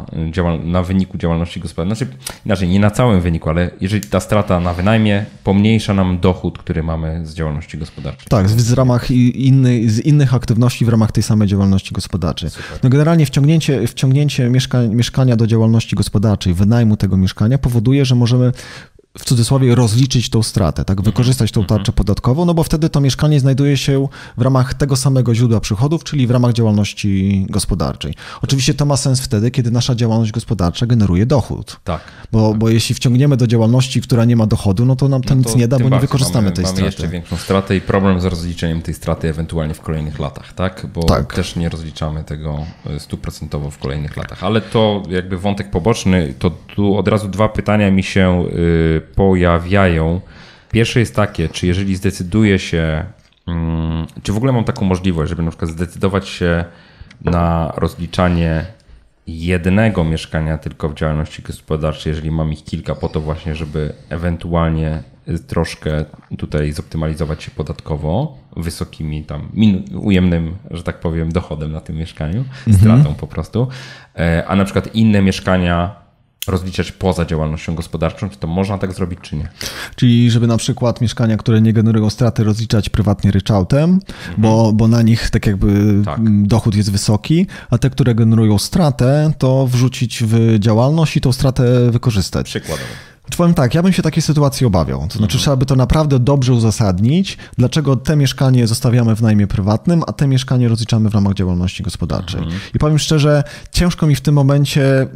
na wyniku działalności gospodarczej. Znaczy, inaczej, nie na całym wyniku, ale jeżeli ta strata na wynajmie pomniejsza nam dochód, który mamy z działalności gospodarczej. Tak, z ramach z innych aktywności w ramach tej samej działalności gospodarczej. No generalnie wciągnięcie mieszkania do działalności gospodarczej, wynajmu tego mieszkania powoduje, że możemy w cudzysłowie rozliczyć tą stratę, tak, wykorzystać tą tarczę podatkową, no bo wtedy to mieszkanie znajduje się w ramach tego samego źródła przychodów, czyli w ramach działalności gospodarczej. Oczywiście to ma sens wtedy, kiedy nasza działalność gospodarcza generuje dochód. Tak. Bo jeśli wciągniemy do działalności, która nie ma dochodu, no to nam to nic nie da, bo nie wykorzystamy tej straty. Mamy jeszcze większą stratę i problem z rozliczeniem tej straty ewentualnie w kolejnych latach, tak? Bo też nie rozliczamy tego 100% w kolejnych latach. Ale to jakby wątek poboczny, to tu od razu dwa pytania mi się pojawiają. Pierwsze jest takie, czy jeżeli zdecyduję się, czy w ogóle mam taką możliwość, żeby na przykład zdecydować się na rozliczanie jednego mieszkania tylko w działalności gospodarczej, jeżeli mam ich kilka, po to właśnie, żeby ewentualnie troszkę tutaj zoptymalizować się podatkowo wysokimi tam ujemnym, że tak powiem, dochodem na tym mieszkaniu, stratą po prostu, a na przykład inne mieszkania rozliczać poza działalnością gospodarczą, czy to można tak zrobić, czy nie? Czyli żeby na przykład mieszkania, które nie generują straty, rozliczać prywatnie ryczałtem, bo na nich tak jakby dochód jest wysoki, a te, które generują stratę, to wrzucić w działalność i tą stratę wykorzystać. Przykładowo. Powiem tak, ja bym się takiej sytuacji obawiał. To znaczy trzeba by to naprawdę dobrze uzasadnić, dlaczego te mieszkanie zostawiamy w najmie prywatnym, a te mieszkanie rozliczamy w ramach działalności gospodarczej. I powiem szczerze, ciężko mi w tym momencie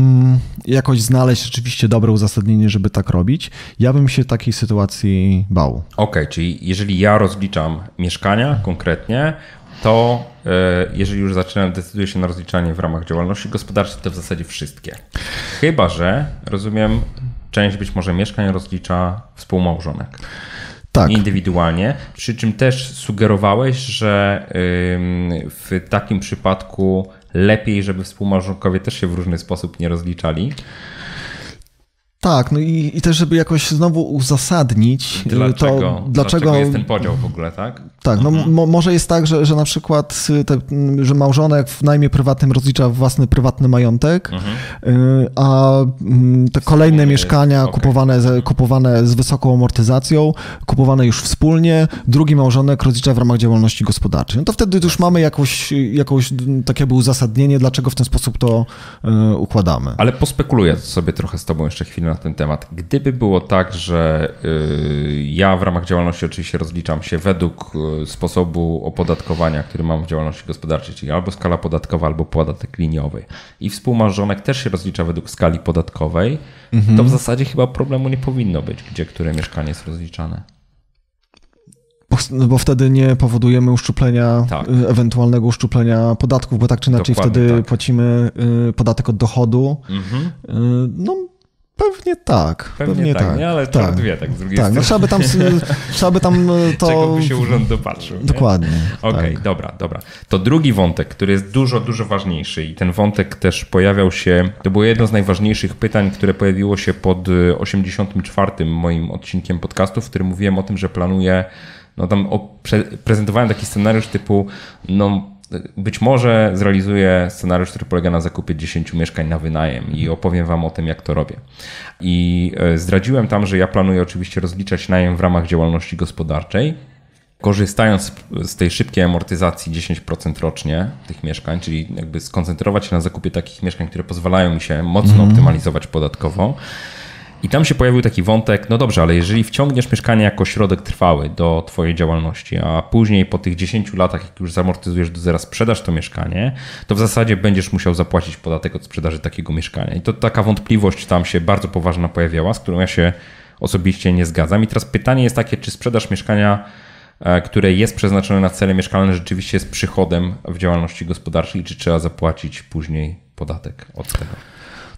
jakoś znaleźć rzeczywiście dobre uzasadnienie, żeby tak robić. Ja bym się takiej sytuacji bał. Okej, czyli jeżeli ja rozliczam mieszkania konkretnie, to jeżeli już decyduję się na rozliczanie w ramach działalności gospodarczej, to w zasadzie wszystkie. Chyba że, rozumiem, część być może mieszkań rozlicza współmałżonek. Tak. Indywidualnie, przy czym też sugerowałeś, że w takim przypadku lepiej, żeby współmałżonkowie też się w różny sposób nie rozliczali. Tak, no i też, żeby jakoś znowu uzasadnić, dlaczego jest ten podział w ogóle, tak? Tak, no może jest tak, że na przykład że małżonek w najmie prywatnym rozlicza własny prywatny majątek, a te kolejne mieszkania kupowane z wysoką amortyzacją, kupowane już wspólnie, drugi małżonek rozlicza w ramach działalności gospodarczej. No to wtedy już mamy jakąś takie uzasadnienie, dlaczego w ten sposób to układamy. Ale pospekuluję sobie trochę z tobą jeszcze chwilę na ten temat. Gdyby było tak, że ja w ramach działalności oczywiście rozliczam się według sposobu opodatkowania, który mam w działalności gospodarczej, czyli albo skala podatkowa, albo podatek liniowy, i współmałżonek też się rozlicza według skali podatkowej, to w zasadzie chyba problemu nie powinno być, które mieszkanie jest rozliczane. Bo wtedy nie powodujemy ewentualnego uszczuplenia podatków, bo tak czy inaczej wtedy płacimy podatek od dochodu. No pewnie tak. Pewnie tak. Nie, ale tak. Dwie, tak z drugiej strony. No, trzeba by tam to... Czego by się urząd dopatrzył. Dokładnie. Okej, dobra. To drugi wątek, który jest dużo, dużo ważniejszy i ten wątek też pojawiał się, to było jedno z najważniejszych pytań, które pojawiło się pod 84. moim odcinkiem podcastu, w którym mówiłem o tym, że planuję, prezentowałem taki scenariusz typu, być może zrealizuję scenariusz, który polega na zakupie 10 mieszkań na wynajem i opowiem wam o tym, jak to robię. I zdradziłem tam, że ja planuję oczywiście rozliczać najem w ramach działalności gospodarczej, korzystając z tej szybkiej amortyzacji 10% rocznie tych mieszkań, czyli jakby skoncentrować się na zakupie takich mieszkań, które pozwalają mi się mocno optymalizować podatkowo. I tam się pojawił taki wątek, no dobrze, ale jeżeli wciągniesz mieszkanie jako środek trwały do twojej działalności, a później po tych 10 latach, jak już zamortyzujesz do zera, sprzedasz to mieszkanie, to w zasadzie będziesz musiał zapłacić podatek od sprzedaży takiego mieszkania. I to taka wątpliwość tam się bardzo poważna pojawiała, z którą ja się osobiście nie zgadzam. I teraz pytanie jest takie, czy sprzedaż mieszkania, które jest przeznaczone na cele mieszkalne, rzeczywiście jest przychodem w działalności gospodarczej i czy trzeba zapłacić później podatek od tego?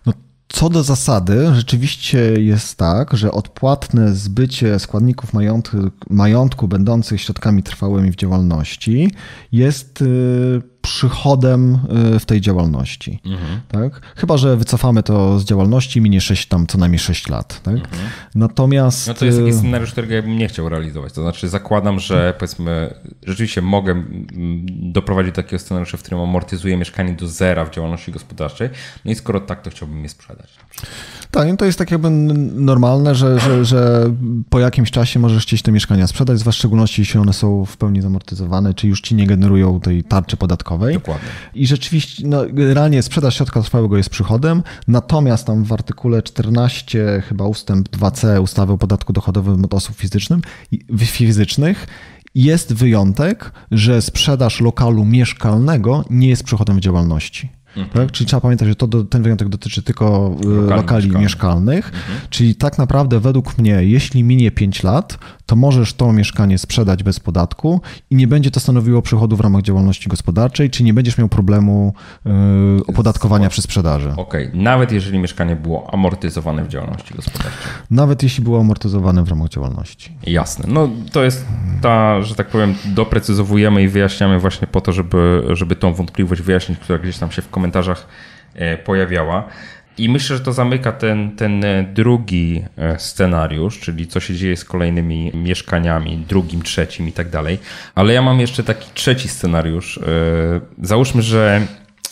Co do zasady, rzeczywiście jest tak, że odpłatne zbycie składników majątku będących środkami trwałymi w działalności jest przychodem w tej działalności. Tak? Chyba że wycofamy to z działalności, minie co najmniej 6 lat. Tak? Natomiast... No to jest taki scenariusz, którego ja bym nie chciał realizować. To znaczy zakładam, że powiedzmy rzeczywiście mogę doprowadzić do takiego scenariusza, w którym amortyzuję mieszkanie do zera w działalności gospodarczej. No i skoro tak, to chciałbym je sprzedać. Tak, no to jest tak jakby normalne, że po jakimś czasie możesz chcieć te mieszkania sprzedać, zwłaszcza w szczególności jeśli one są w pełni zamortyzowane, czy już ci nie generują tej tarczy podatkowej. Dokładnie. I rzeczywiście, no, generalnie sprzedaż środka trwałego jest przychodem, natomiast tam w artykule 14 chyba ustęp 2c ustawy o podatku dochodowym od osób fizycznych jest wyjątek, że sprzedaż lokalu mieszkalnego nie jest przychodem w działalności. Tak? Czyli trzeba pamiętać, że ten wyjątek dotyczy tylko lokali mieszkalnych. Czyli tak naprawdę według mnie, jeśli minie 5 lat, to możesz to mieszkanie sprzedać bez podatku i nie będzie to stanowiło przychodu w ramach działalności gospodarczej, czyli nie będziesz miał problemu opodatkowania przy sprzedaży. Okej. Nawet jeżeli mieszkanie było amortyzowane w działalności gospodarczej. Nawet jeśli było amortyzowane w ramach działalności. Jasne. No to jest że tak powiem, doprecyzowujemy i wyjaśniamy właśnie po to, żeby tą wątpliwość wyjaśnić, która gdzieś tam się w komentarzach pojawiała. I myślę, że to zamyka ten drugi scenariusz, czyli co się dzieje z kolejnymi mieszkaniami, drugim, trzecim i tak dalej. Ale ja mam jeszcze taki trzeci scenariusz. Załóżmy, że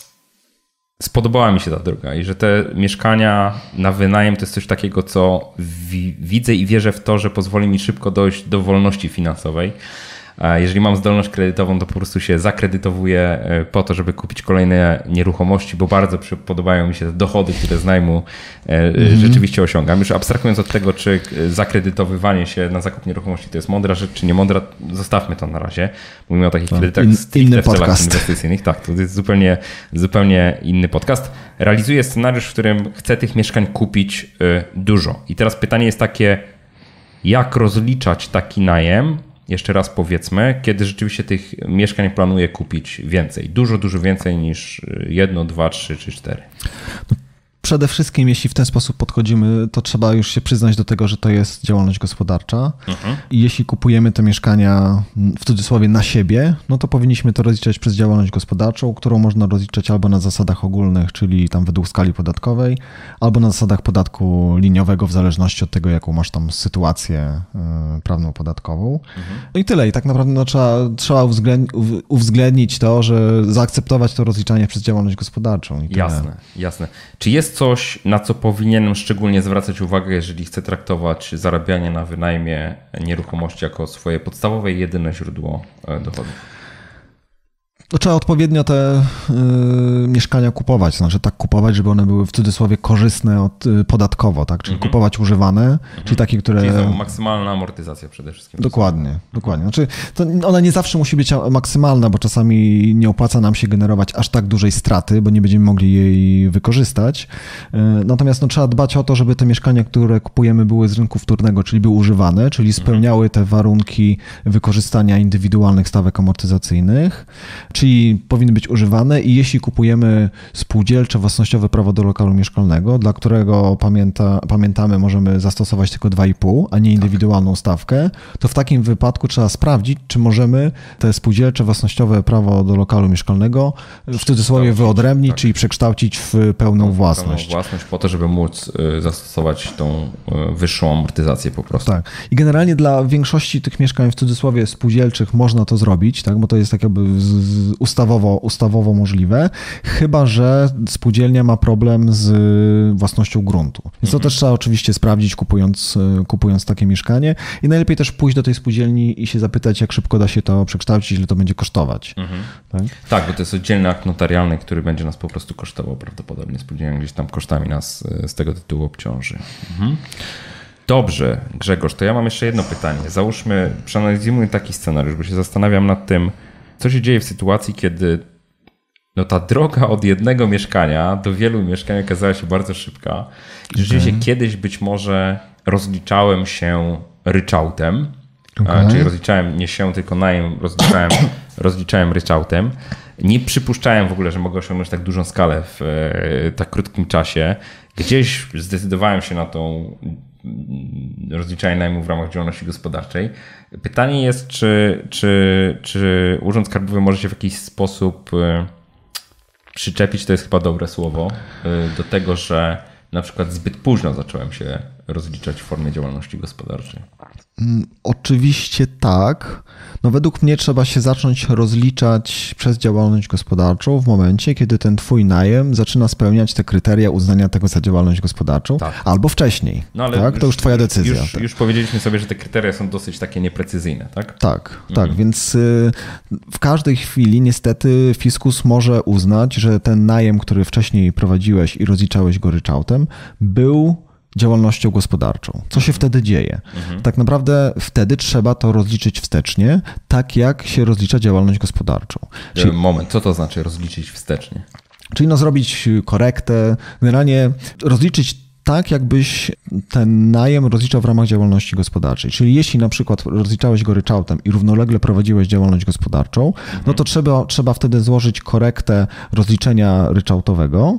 spodobała mi się ta droga i że te mieszkania na wynajem to jest coś takiego, co widzę i wierzę w to, że pozwoli mi szybko dojść do wolności finansowej. Jeżeli mam zdolność kredytową, to po prostu się zakredytowuję po to, żeby kupić kolejne nieruchomości, bo bardzo podobają mi się te dochody, które z najmu rzeczywiście osiągam. Już abstrahując od tego, czy zakredytowywanie się na zakup nieruchomości to jest mądra rzecz, czy nie mądra, zostawmy to na razie. Mówimy o takich kredytach stricte w celach inwestycyjnych. Tak, to jest zupełnie inny podcast. Realizuję scenariusz, w którym chcę tych mieszkań kupić dużo. I teraz pytanie jest takie, jak rozliczać taki najem? Jeszcze raz powiedzmy, kiedy rzeczywiście tych mieszkań planuję kupić więcej. Dużo więcej niż 1, 2, 3 czy 4. Przede wszystkim, jeśli w ten sposób podchodzimy, to trzeba już się przyznać do tego, że to jest działalność gospodarcza. I jeśli kupujemy te mieszkania w cudzysłowie na siebie, no to powinniśmy to rozliczać przez działalność gospodarczą, którą można rozliczać albo na zasadach ogólnych, czyli tam według skali podatkowej, albo na zasadach podatku liniowego, w zależności od tego, jaką masz tam sytuację prawną podatkową. No i tyle. I tak naprawdę no, trzeba uwzględnić to, że zaakceptować to rozliczanie przez działalność gospodarczą. I jasne. Czy jest coś, na co powinienem szczególnie zwracać uwagę, jeżeli chcę traktować zarabianie na wynajmie nieruchomości jako swoje podstawowe i jedyne źródło dochodu? To trzeba odpowiednio te mieszkania kupować, to znaczy tak kupować, żeby one były w cudzysłowie korzystne podatkowo, tak? Czyli kupować używane, czyli takie, które... Czyli maksymalna amortyzacja przede wszystkim. Dokładnie. Znaczy, to ona nie zawsze musi być maksymalna, bo czasami nie opłaca nam się generować aż tak dużej straty, bo nie będziemy mogli jej wykorzystać. Natomiast no, trzeba dbać o to, żeby te mieszkania, które kupujemy, były z rynku wtórnego, czyli były używane, czyli spełniały te warunki wykorzystania indywidualnych stawek amortyzacyjnych, czyli powinny być używane i jeśli kupujemy spółdzielcze własnościowe prawo do lokalu mieszkalnego, dla którego pamiętamy możemy zastosować tylko 2,5, a nie indywidualną stawkę, to w takim wypadku trzeba sprawdzić, czy możemy te spółdzielcze własnościowe prawo do lokalu mieszkalnego w cudzysłowie wyodrębnić, czyli przekształcić w pełną własność. Pełną własność po to, żeby móc zastosować tą wyższą amortyzację po prostu. Tak. I generalnie dla większości tych mieszkań w cudzysłowie spółdzielczych można to zrobić, tak? Bo to jest tak jakby ustawowo możliwe, chyba że spółdzielnia ma problem z własnością gruntu. Więc to też trzeba oczywiście sprawdzić, kupując takie mieszkanie i najlepiej też pójść do tej spółdzielni i się zapytać, jak szybko da się to przekształcić, ile to będzie kosztować. Tak, bo to jest oddzielny akt notarialny, który będzie nas po prostu kosztował prawdopodobnie. Spółdzielnia gdzieś tam kosztami nas z tego tytułu obciąży. Dobrze, Grzegorz, to ja mam jeszcze jedno pytanie. Załóżmy, przeanalizujmy taki scenariusz, bo się zastanawiam nad tym, co się dzieje w sytuacji, kiedy ta droga od jednego mieszkania do wielu mieszkań okazała się bardzo szybka. I rzeczywiście kiedyś być może rozliczałem się ryczałtem, czyli rozliczałem nie się, tylko najem rozliczałem ryczałtem. Nie przypuszczałem w ogóle, że mogę osiągnąć tak dużą skalę w tak krótkim czasie. gdzieś zdecydowałem się na tą rozliczanie najmu w ramach działalności gospodarczej. Pytanie jest, czy Urząd Skarbowy może się w jakiś sposób przyczepić, to jest chyba dobre słowo, do tego, że na przykład zbyt późno zacząłem się rozliczać w formie działalności gospodarczej. Oczywiście tak. No według mnie trzeba się zacząć rozliczać przez działalność gospodarczą w momencie, kiedy ten twój najem zaczyna spełniać te kryteria uznania tego za działalność gospodarczą, tak. Albo wcześniej. No ale tak? To już twoja decyzja. Już powiedzieliśmy sobie, że te kryteria są dosyć takie nieprecyzyjne, tak? Tak, więc w każdej chwili niestety fiskus może uznać, że ten najem, który wcześniej prowadziłeś i rozliczałeś go ryczałtem, był działalnością gospodarczą. Co się wtedy dzieje? Tak naprawdę wtedy trzeba to rozliczyć wstecznie, tak jak się rozlicza działalność gospodarczą. Czyli, moment, co to znaczy rozliczyć wstecznie? Czyli zrobić korektę, generalnie rozliczyć tak, jakbyś ten najem rozliczał w ramach działalności gospodarczej. Czyli jeśli na przykład rozliczałeś go ryczałtem i równolegle prowadziłeś działalność gospodarczą, no to trzeba wtedy złożyć korektę rozliczenia ryczałtowego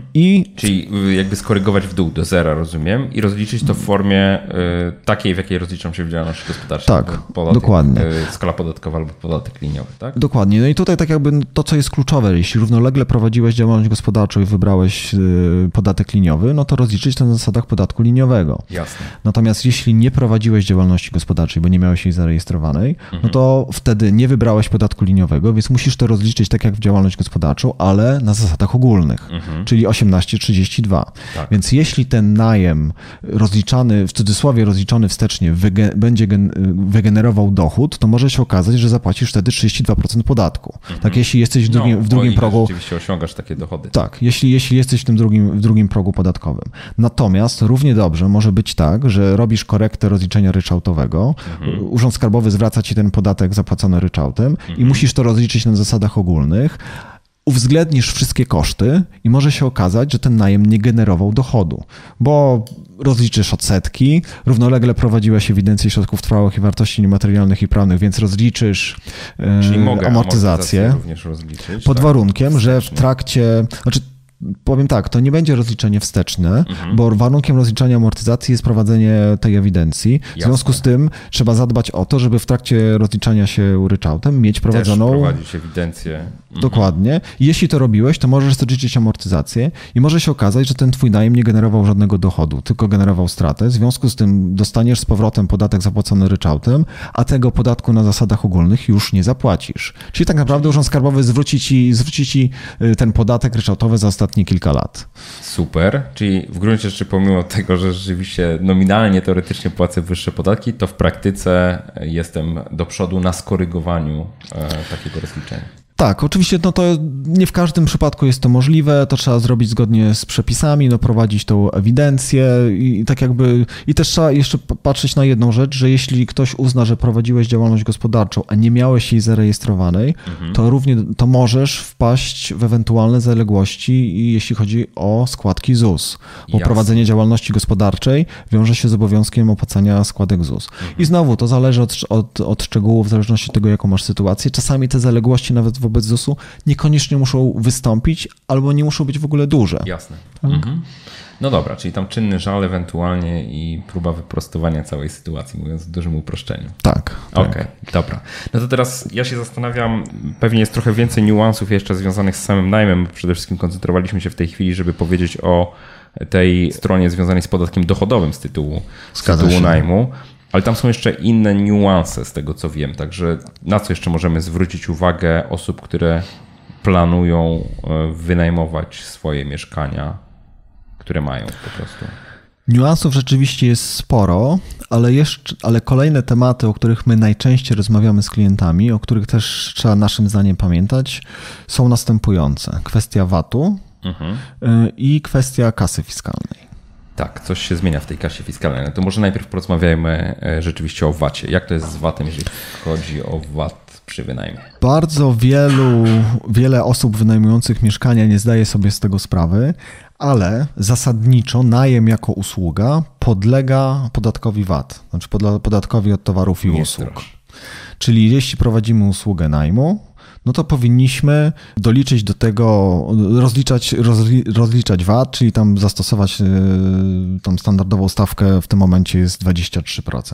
Czyli jakby skorygować w dół do zera, rozumiem, i rozliczyć to w formie takiej, w jakiej rozliczam się w działalności gospodarczej. Tak, dokładnie. Skala podatkowa albo podatek liniowy, tak? Dokładnie. No i tutaj tak jakby to, co jest kluczowe, jeśli równolegle prowadziłeś działalność gospodarczą i wybrałeś podatek liniowy, no to rozliczyć to na zasadach podatku liniowego. Jasne. Natomiast jeśli nie prowadziłeś działalności gospodarczej, bo nie miałeś jej zarejestrowanej, no to wtedy nie wybrałeś podatku liniowego, więc musisz to rozliczyć tak jak w działalność gospodarczą, ale na zasadach ogólnych, czyli 18,32. Tak. Więc jeśli ten najem rozliczany, w cudzysłowie rozliczony wstecznie będzie wygenerował dochód, to może się okazać, że zapłacisz wtedy 32% podatku. Tak, jeśli jesteś w drugim progu. Rzeczywiście osiągasz takie dochody. Tak, jeśli jesteś w drugim progu podatkowym. Natomiast równie dobrze może być tak, że robisz korektę rozliczenia ryczałtowego, Urząd Skarbowy zwraca ci ten podatek zapłacony ryczałtem i musisz to rozliczyć na zasadach ogólnych, uwzględnisz wszystkie koszty i może się okazać, że ten najem nie generował dochodu, bo rozliczysz odsetki, równolegle prowadziłeś ewidencję środków trwałych i wartości niematerialnych i prawnych, więc rozliczysz amortyzację również rozliczyć, pod warunkiem, że w trakcie... Powiem tak, to nie będzie rozliczenie wsteczne, bo warunkiem rozliczania amortyzacji jest prowadzenie tej ewidencji. W związku z tym trzeba zadbać o to, żeby w trakcie rozliczania się ryczałtem mieć prowadzoną... Też prowadzić ewidencję. Dokładnie. I jeśli to robiłeś, to możesz zliczyć amortyzację i może się okazać, że ten twój najem nie generował żadnego dochodu, tylko generował stratę. W związku z tym dostaniesz z powrotem podatek zapłacony ryczałtem, a tego podatku na zasadach ogólnych już nie zapłacisz. Czyli tak naprawdę Urząd Skarbowy zwróci ci ten podatek ryczałtowy za ostatnie kilka lat. Super. Czyli w gruncie rzeczy pomimo tego, że rzeczywiście nominalnie, teoretycznie płacę wyższe podatki, to w praktyce jestem do przodu na skorygowaniu takiego rozliczenia. Tak, oczywiście no to nie w każdym przypadku jest to możliwe, to trzeba zrobić zgodnie z przepisami, no prowadzić tą ewidencję i tak jakby i też trzeba jeszcze patrzeć na jedną rzecz, że jeśli ktoś uzna, że prowadziłeś działalność gospodarczą, a nie miałeś jej zarejestrowanej, to możesz wpaść w ewentualne zaległości, jeśli chodzi o składki ZUS, bo prowadzenie działalności gospodarczej wiąże się z obowiązkiem opłacania składek ZUS. I znowu to zależy od szczegółów, w zależności od tego, jaką masz sytuację. Czasami te zaległości nawet wobec ZUS-u niekoniecznie muszą wystąpić albo nie muszą być w ogóle duże. Jasne. Tak? No dobra, czyli tam czynny żal ewentualnie i próba wyprostowania całej sytuacji, mówiąc w dużym uproszczeniu. Tak. Okej, dobra. No to teraz ja się zastanawiam, pewnie jest trochę więcej niuansów jeszcze związanych z samym najmem. Przede wszystkim koncentrowaliśmy się w tej chwili, żeby powiedzieć o tej stronie związanej z podatkiem dochodowym z tytułu najmu. Ale tam są jeszcze inne niuanse z tego, co wiem. Także na co jeszcze możemy zwrócić uwagę osób, które planują wynajmować swoje mieszkania, które mają po prostu? Niuansów rzeczywiście jest sporo, ale kolejne tematy, o których my najczęściej rozmawiamy z klientami, o których też trzeba naszym zdaniem pamiętać, są następujące. Kwestia VAT-u i kwestia kasy fiskalnej. Tak, coś się zmienia w tej kasie fiskalnej. No to może najpierw porozmawiajmy rzeczywiście o VAT-ie. Jak to jest z VAT-em, jeżeli chodzi o VAT przy wynajmie? Bardzo wiele osób wynajmujących mieszkania nie zdaje sobie z tego sprawy, ale zasadniczo najem jako usługa podlega podatkowi VAT, znaczy podatkowi od towarów i usług. Czyli jeśli prowadzimy usługę najmu, no to powinniśmy doliczyć do tego, rozliczać VAT, czyli tam zastosować tą standardową stawkę, w tym momencie jest 23%.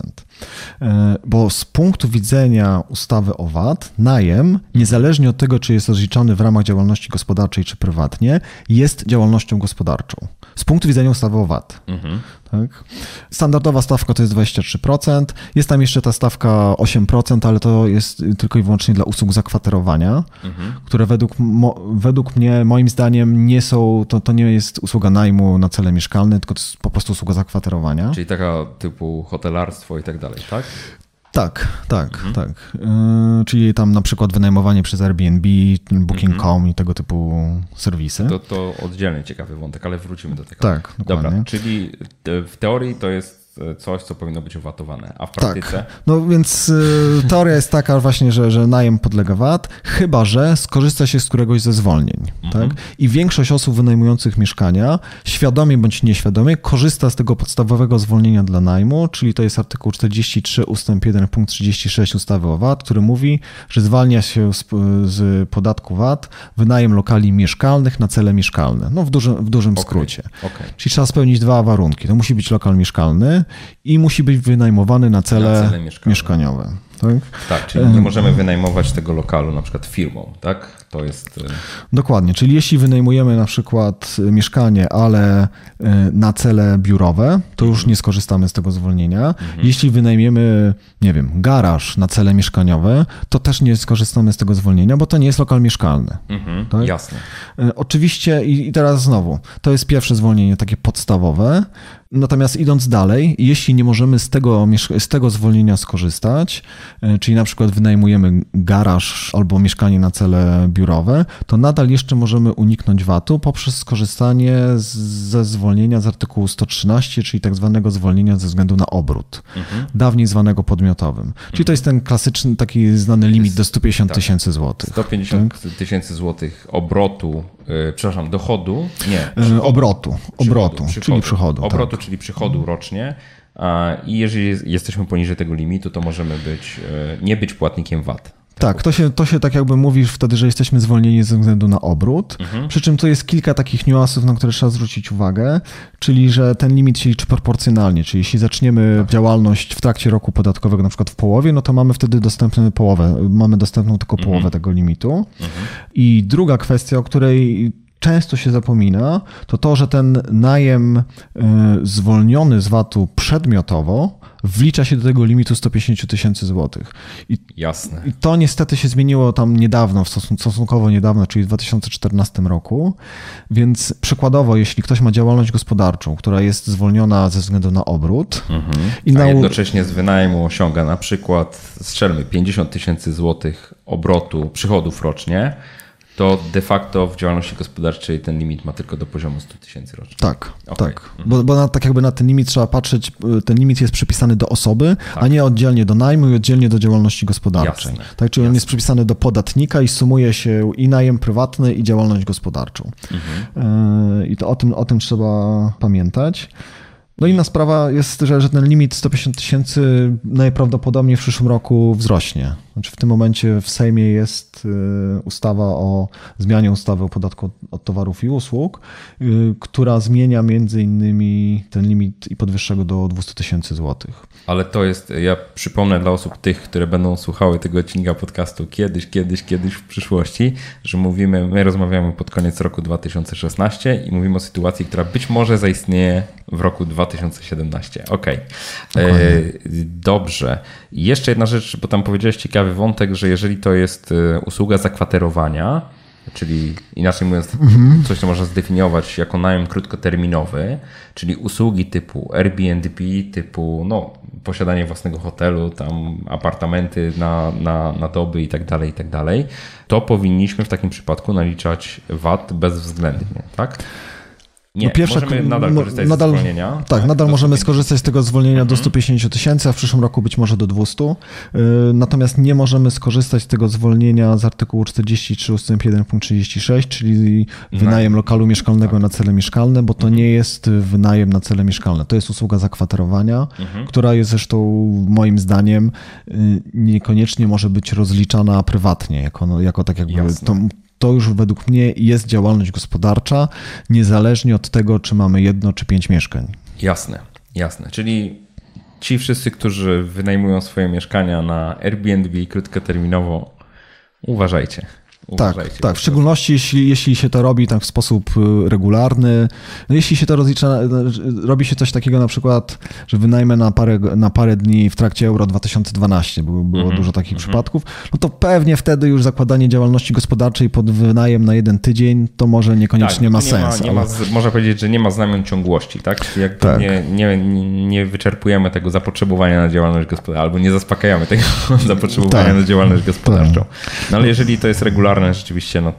Bo z punktu widzenia ustawy o VAT, najem, niezależnie od tego, czy jest rozliczony w ramach działalności gospodarczej, czy prywatnie, jest działalnością gospodarczą. Z punktu widzenia ustawy o VAT. Tak? Standardowa stawka to jest 23%. Jest tam jeszcze ta stawka 8%, ale to jest tylko i wyłącznie dla usług zakwaterowania, które według mnie, moim zdaniem, nie są, to nie jest usługa najmu na cele mieszkalne, tylko to jest po prostu usługa zakwaterowania. Czyli taka typu hotelarstwo i tak dalej, tak? Tak. Czyli tam na przykład wynajmowanie przez Airbnb, Booking.com i tego typu serwisy. To oddzielny ciekawy wątek, ale wrócimy do tego. Tak, dokładnie. Dobra, czyli w teorii to jest coś, co powinno być VAT-owane, a w praktyce? Tak, no więc teoria jest taka właśnie, że najem podlega VAT, chyba że skorzysta się z któregoś ze zwolnień. Tak? I większość osób wynajmujących mieszkania, świadomie bądź nieświadomie, korzysta z tego podstawowego zwolnienia dla najmu, czyli to jest artykuł 43 ustęp 1 punkt 36 ustawy o VAT, który mówi, że zwalnia się z podatku VAT wynajem lokali mieszkalnych na cele mieszkalne. No w dużym skrócie. Okay. Czyli trzeba spełnić dwa warunki. To musi być lokal mieszkalny i musi być wynajmowany na cele mieszkaniowe. Tak, czyli nie możemy wynajmować tego lokalu na przykład firmą, tak? To jest... Dokładnie, czyli jeśli wynajmujemy na przykład mieszkanie, ale na cele biurowe, to już nie skorzystamy z tego zwolnienia. Jeśli wynajmiemy, nie wiem, garaż na cele mieszkaniowe, to też nie skorzystamy z tego zwolnienia, bo to nie jest lokal mieszkalny. Tak? Jasne. Oczywiście i teraz znowu, to jest pierwsze zwolnienie takie podstawowe. Natomiast idąc dalej, jeśli nie możemy z tego zwolnienia skorzystać, czyli na przykład wynajmujemy garaż albo mieszkanie na cele biurowe, to nadal jeszcze możemy uniknąć VAT-u poprzez skorzystanie ze zwolnienia z artykułu 113, czyli tak zwanego zwolnienia ze względu na obrót, dawniej zwanego podmiotowym. Czyli to jest ten klasyczny, taki znany limit do 150 tysięcy złotych. 150 tysięcy złotych obrotu, dochodu, nie. Obrotu, czyli przychodu. Obrotu, czyli przychodu rocznie. I jeżeli jesteśmy poniżej tego limitu, to możemy nie być płatnikiem VAT. Tak, to się tak jakby mówi wtedy, że jesteśmy zwolnieni ze względu na obrót, przy czym to jest kilka takich niuansów, na które trzeba zwrócić uwagę, czyli że ten limit się liczy proporcjonalnie, czyli jeśli zaczniemy działalność w trakcie roku podatkowego na przykład w połowie, no to mamy wtedy dostępną tylko połowę tego limitu. I druga kwestia, o której często się zapomina, to, że ten najem zwolniony z VAT-u przedmiotowo wlicza się do tego limitu 150 tysięcy złotych. Jasne. I to niestety się zmieniło tam niedawno, stosunkowo niedawno, czyli w 2014 roku, więc przykładowo, jeśli ktoś ma działalność gospodarczą, która jest zwolniona ze względu na obrót a jednocześnie z wynajmu osiąga na przykład, strzelmy, 50 tysięcy złotych obrotu, przychodów rocznie, to de facto w działalności gospodarczej ten limit ma tylko do poziomu 100 tysięcy rocznie. Tak. Bo tak jakby na ten limit trzeba patrzeć, ten limit jest przypisany do osoby, a nie oddzielnie do najmu i oddzielnie do działalności gospodarczej. Tak, czyli on jest przypisany do podatnika i sumuje się i najem prywatny, i działalność gospodarczą. I to o tym trzeba pamiętać. No inna sprawa jest, że ten limit 150 tysięcy najprawdopodobniej w przyszłym roku wzrośnie. Znaczy w tym momencie w Sejmie jest ustawa o zmianie ustawy o podatku od towarów i usług, która zmienia między innymi ten limit i podwyższa go do 200 tysięcy złotych. Ale to jest, ja przypomnę dla osób tych, które będą słuchały tego odcinka podcastu kiedyś w przyszłości, że my rozmawiamy pod koniec roku 2016 i mówimy o sytuacji, która być może zaistnieje w roku 2017. Okej. Dobrze. Jeszcze jedna rzecz, bo tam powiedziałeś ciekawy wątek, że jeżeli to jest usługa zakwaterowania, czyli inaczej mówiąc coś, co można zdefiniować jako najem krótkoterminowy, czyli usługi typu Airbnb, typu posiadanie własnego hotelu, tam apartamenty na doby i tak dalej, to powinniśmy w takim przypadku naliczać VAT bezwzględnie, tak? Nie, możemy nadal korzystać ze zwolnienia. Tak, nadal możemy skorzystać z tego zwolnienia do 150 000, a w przyszłym roku być może do 200. Natomiast nie możemy skorzystać z tego zwolnienia z artykułu 43 ustęp 1 punkt 36, czyli wynajem lokalu mieszkalnego na cele mieszkalne, bo to nie jest wynajem na cele mieszkalne. To jest usługa zakwaterowania, która jest zresztą moim zdaniem niekoniecznie może być rozliczana prywatnie, jako tak jakby... To już według mnie jest działalność gospodarcza, niezależnie od tego, czy mamy 1 czy 5 mieszkań. Jasne. Czyli ci wszyscy, którzy wynajmują swoje mieszkania na Airbnb krótkoterminowo, uważajcie. Tak, w szczególności jeśli się to robi tak w sposób regularny. No jeśli się to rozlicza, robi się coś takiego na przykład, że wynajmę na parę dni w trakcie Euro 2012, było dużo takich przypadków, no to pewnie wtedy już zakładanie działalności gospodarczej pod wynajem na 1 tydzień to może niekoniecznie ma sens. Można powiedzieć, że nie ma znamion ciągłości, tak? Czyli jakby nie wyczerpujemy tego zapotrzebowania na działalność gospodarczą, albo nie zaspokajamy tego zapotrzebowania na działalność gospodarczą. No ale jeżeli to jest regularne rzeczywiście, no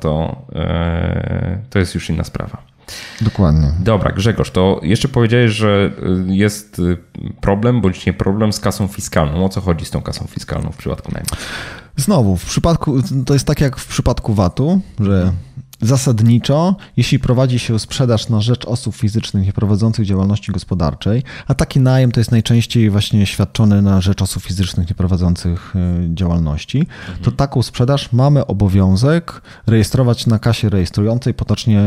to jest już inna sprawa. Dokładnie. Dobra, Grzegorz, to jeszcze powiedziałeś, że jest problem, bądź nie problem z kasą fiskalną. O co chodzi z tą kasą fiskalną w przypadku najmu? Znowu, to jest tak jak w przypadku VAT-u, że zasadniczo, jeśli prowadzi się sprzedaż na rzecz osób fizycznych nieprowadzących działalności gospodarczej, a taki najem to jest najczęściej właśnie świadczony na rzecz osób fizycznych nieprowadzących działalności, to taką sprzedaż mamy obowiązek rejestrować na kasie rejestrującej, potocznie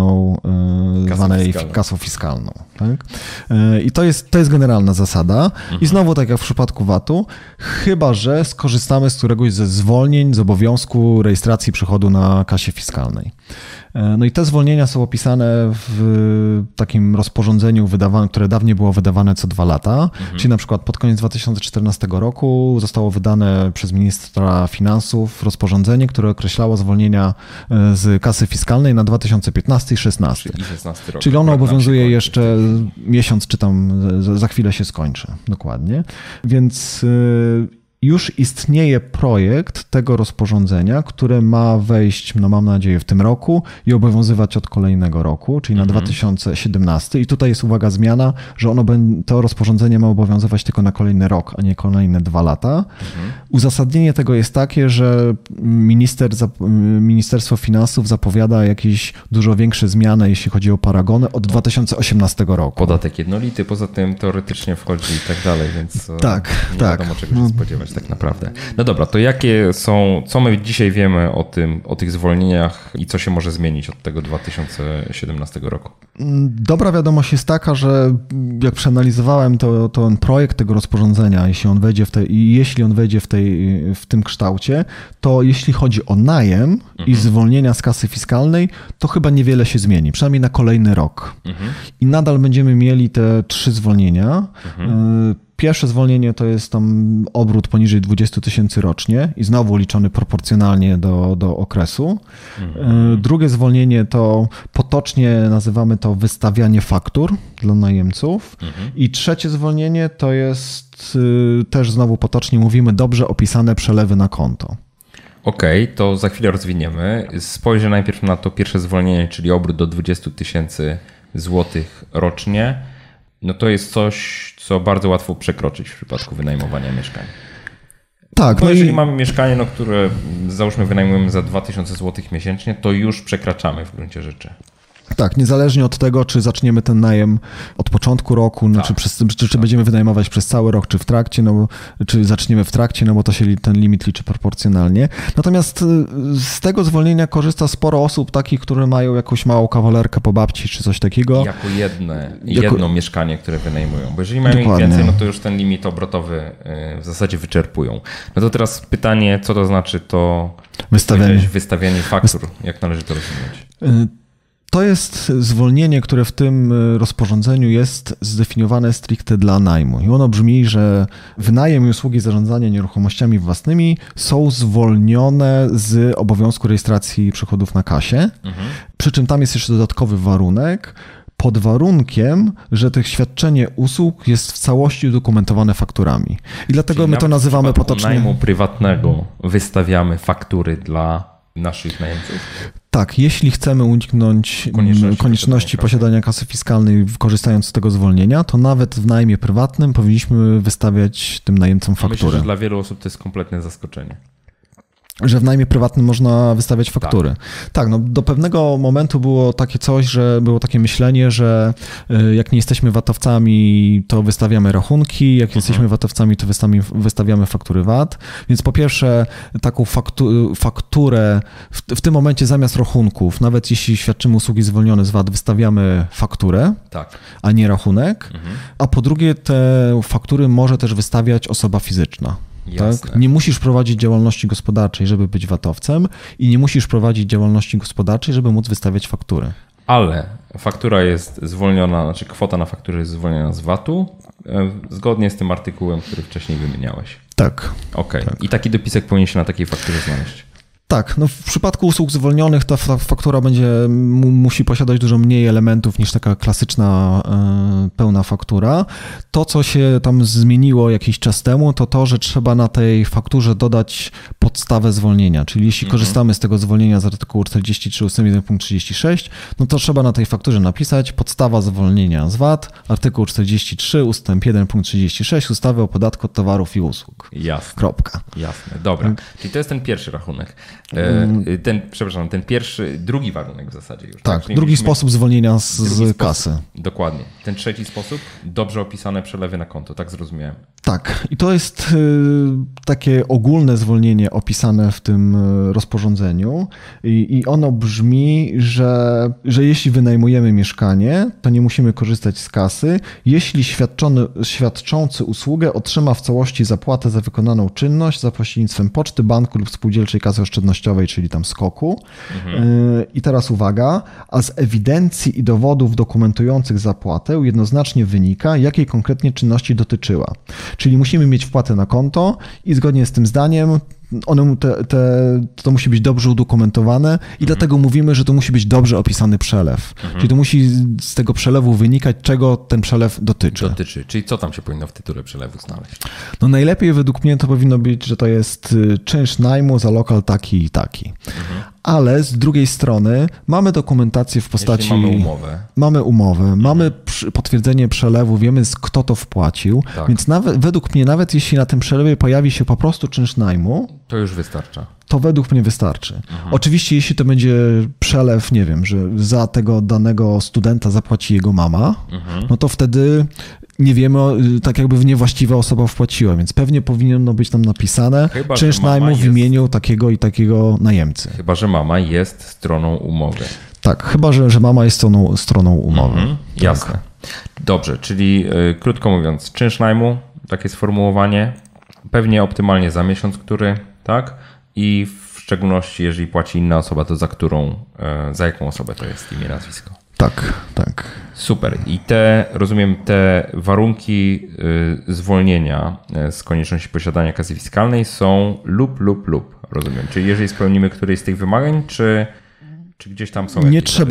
zwanej kasą fiskalną. Tak? I to jest generalna zasada. I znowu, tak jak w przypadku VAT-u, chyba że skorzystamy z któregoś ze zwolnień z obowiązku rejestracji przychodu na kasie fiskalnej. No i te zwolnienia są opisane w takim rozporządzeniu które dawniej było wydawane co 2 lata, czyli na przykład pod koniec 2014 roku zostało wydane przez ministra finansów rozporządzenie, które określało zwolnienia z kasy fiskalnej na 2015 i 2016. Czyli ono obowiązuje jeszcze miesiąc, czy tam za chwilę się skończy. Dokładnie. Więc już istnieje projekt tego rozporządzenia, które ma wejść, no mam nadzieję, w tym roku i obowiązywać od kolejnego roku, czyli na 2017. I tutaj jest, uwaga, zmiana, że to rozporządzenie ma obowiązywać tylko na kolejny rok, a nie kolejne 2 lata. Uzasadnienie tego jest takie, że Ministerstwo Finansów zapowiada jakieś dużo większe zmiany, jeśli chodzi o paragony, od 2018 roku. Podatek jednolity, poza tym teoretycznie wchodzi i tak dalej, więc nie wiadomo czego się spodziewać tak naprawdę. No dobra, to co my dzisiaj wiemy o tych zwolnieniach i co się może zmienić od tego 2017 roku? Dobra wiadomość jest taka, że jak przeanalizowałem ten projekt tego rozporządzenia, jeśli on wejdzie w tym kształcie, to jeśli chodzi o najem i zwolnienia z kasy fiskalnej, to chyba niewiele się zmieni, przynajmniej na kolejny rok. I nadal będziemy mieli te 3 zwolnienia. Pierwsze zwolnienie to jest tam obrót poniżej 20 000 rocznie i znowu liczony proporcjonalnie do okresu. Drugie zwolnienie to potocznie nazywamy to wystawianie faktur dla najemców. I trzecie zwolnienie to jest też znowu potocznie mówimy dobrze opisane przelewy na konto. Okej, to za chwilę rozwiniemy. Spojrzę najpierw na to pierwsze zwolnienie, czyli obrót do 20 000 złotych rocznie. No to jest coś, co bardzo łatwo przekroczyć w przypadku wynajmowania mieszkań. Tak. Bo jeżeli mamy mieszkanie, które załóżmy wynajmujemy za 2000 zł miesięcznie, to już przekraczamy w gruncie rzeczy. Tak, niezależnie od tego, czy zaczniemy ten najem od początku roku, czy będziemy wynajmować przez cały rok, czy w trakcie, czy zaczniemy w trakcie, bo to się ten limit liczy proporcjonalnie. Natomiast z tego zwolnienia korzysta sporo osób takich, które mają jakąś małą kawalerkę po babci, czy coś takiego. Jako jedno mieszkanie, które wynajmują. Bo jeżeli mają ich więcej, no to już ten limit obrotowy w zasadzie wyczerpują. No to teraz pytanie, co to znaczy to wystawianie faktur? Jak należy to rozumieć? To jest zwolnienie, które w tym rozporządzeniu jest zdefiniowane stricte dla najmu. I ono brzmi, że wynajem i usługi zarządzania nieruchomościami własnymi są zwolnione z obowiązku rejestracji przychodów na kasie. Przy czym tam jest jeszcze dodatkowy warunek, pod warunkiem, że to świadczenie usług jest w całości udokumentowane fakturami. I dlatego czyli my to nazywamy potocznie... najmu prywatnego wystawiamy faktury dla naszych najemców? Tak, jeśli chcemy uniknąć konieczności posiadania kasy fiskalnej, korzystając z tego zwolnienia, to nawet w najmie prywatnym powinniśmy wystawiać tym najemcom fakturę. Myślę, że dla wielu osób to jest kompletne zaskoczenie. Że w najmie prywatnym można wystawiać faktury. Tak, no do pewnego momentu było takie coś, że było takie myślenie, że jak nie jesteśmy VAT-owcami, to wystawiamy rachunki, jak jesteśmy VAT-owcami, to wystawiamy faktury VAT. Więc po pierwsze taką fakturę w tym momencie zamiast rachunków, nawet jeśli świadczymy usługi zwolnione z VAT, wystawiamy fakturę, a nie rachunek. A po drugie te faktury może też wystawiać osoba fizyczna. Tak? Nie musisz prowadzić działalności gospodarczej, żeby być VAT-owcem i nie musisz prowadzić działalności gospodarczej, żeby móc wystawiać faktury. Ale faktura jest zwolniona, znaczy kwota na fakturę jest zwolniona z VAT-u zgodnie z tym artykułem, który wcześniej wymieniałeś. Tak. Okej. Tak. I taki dopisek powinien się na takiej fakturze znaleźć. Tak, no w przypadku usług zwolnionych ta faktura musi posiadać dużo mniej elementów niż taka klasyczna pełna faktura. To, co się tam zmieniło jakiś czas temu, to, że trzeba na tej fakturze dodać podstawę zwolnienia, czyli jeśli korzystamy z tego zwolnienia z artykułu 43 ust. 1 punkt 36, no to trzeba na tej fakturze napisać podstawa zwolnienia z VAT, artykuł 43 ust. 1 punkt 36 ustawy o podatku od towarów i usług. Jasne. Kropka. Jasne, dobra. Czyli to jest ten pierwszy rachunek. Drugi warunek w zasadzie już. Tak, drugi sposób zwolnienia z kasy. Dokładnie. Ten trzeci sposób, dobrze opisane przelewy na konto, tak zrozumiałem. Tak, i to jest takie ogólne zwolnienie opisane w tym rozporządzeniu i ono brzmi, że jeśli wynajmujemy mieszkanie, to nie musimy korzystać z kasy, jeśli świadczący usługę otrzyma w całości zapłatę za wykonaną czynność za pośrednictwem poczty, banku lub spółdzielczej kasy oszczędnościowej, czyli tam SKOK-u. I teraz uwaga, a z ewidencji i dowodów dokumentujących zapłatę jednoznacznie wynika, jakiej konkretnie czynności dotyczyła. Czyli musimy mieć wpłatę na konto i zgodnie z tym zdaniem to musi być dobrze udokumentowane i dlatego mówimy, że to musi być dobrze opisany przelew. Czyli to musi z tego przelewu wynikać, czego ten przelew dotyczy. Czyli co tam się powinno w tytule przelewu znaleźć? No najlepiej według mnie to powinno być, że to jest czynsz najmu za lokal taki i taki. Ale z drugiej strony mamy dokumentację w postaci... Mamy umowę, mamy potwierdzenie przelewu, wiemy kto to wpłacił, więc według mnie nawet jeśli na tym przelewie pojawi się po prostu czynsz najmu, to już wystarcza. To według mnie wystarczy. Oczywiście jeśli to będzie przelew, nie wiem, że za tego danego studenta zapłaci jego mama, no to wtedy nie wiemy, tak jakby niewłaściwa osoba wpłaciła, więc pewnie powinno być tam napisane czynsz najmu w imieniu takiego i takiego najemcy. Chyba że mama jest stroną umowy. Tak, chyba że mama jest stroną umowy. Tak. Jasne. Dobrze, czyli krótko mówiąc, czynsz najmu, takie sformułowanie, pewnie optymalnie za miesiąc, tak? I w szczególności, jeżeli płaci inna osoba, to za jaką osobę to jest imię, nazwisko. Tak. Super. I rozumiem, te warunki zwolnienia z konieczności posiadania kasy fiskalnej są lub. Rozumiem. Czyli jeżeli spełnimy któreś z tych wymagań, czy gdzieś tam są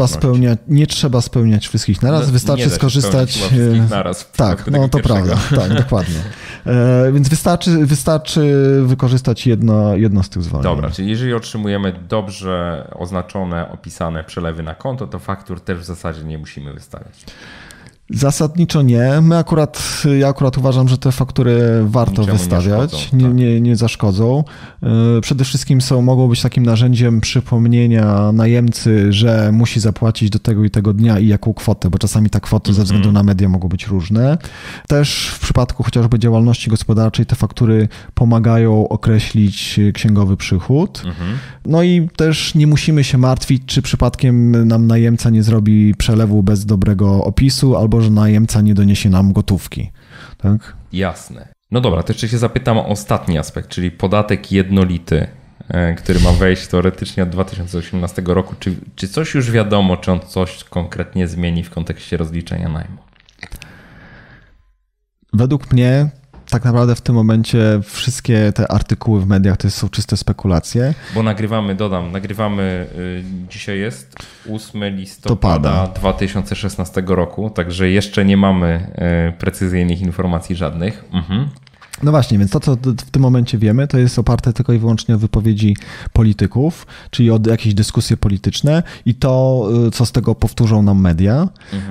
nie trzeba spełniać wszystkich naraz, wystarczy skorzystać. Naraz tak, no to prawda, tak, dokładnie. Więc wystarczy wykorzystać jedno z tych zwolnień. Dobra, czyli jeżeli otrzymujemy dobrze oznaczone, opisane przelewy na konto, to faktur też w zasadzie nie musimy wystawiać. Zasadniczo nie. Ja akurat uważam, że te faktury warto wystawiać, nie zaszkodzą. Przede wszystkim mogą być takim narzędziem przypomnienia najemcy, że musi zapłacić do tego i tego dnia i jaką kwotę, bo czasami te kwoty ze względu na media mogą być różne. Też w przypadku chociażby działalności gospodarczej te faktury pomagają określić księgowy przychód. No i też nie musimy się martwić, czy przypadkiem nam najemca nie zrobi przelewu bez dobrego opisu, albo że najemca nie doniesie nam gotówki. Tak? Jasne. No dobra, to jeszcze się zapytam o ostatni aspekt, czyli podatek jednolity, który ma wejść teoretycznie od 2018 roku. Czy coś już wiadomo, czy on coś konkretnie zmieni w kontekście rozliczenia najmu? Według mnie tak naprawdę w tym momencie wszystkie te artykuły w mediach to są czyste spekulacje. Bo nagrywamy, dzisiaj jest 8 listopada 2016 roku, także jeszcze nie mamy precyzyjnych informacji żadnych. No właśnie, więc to, co w tym momencie wiemy, to jest oparte tylko i wyłącznie o wypowiedzi polityków, czyli o jakieś dyskusje polityczne i to, co z tego powtórzą nam media,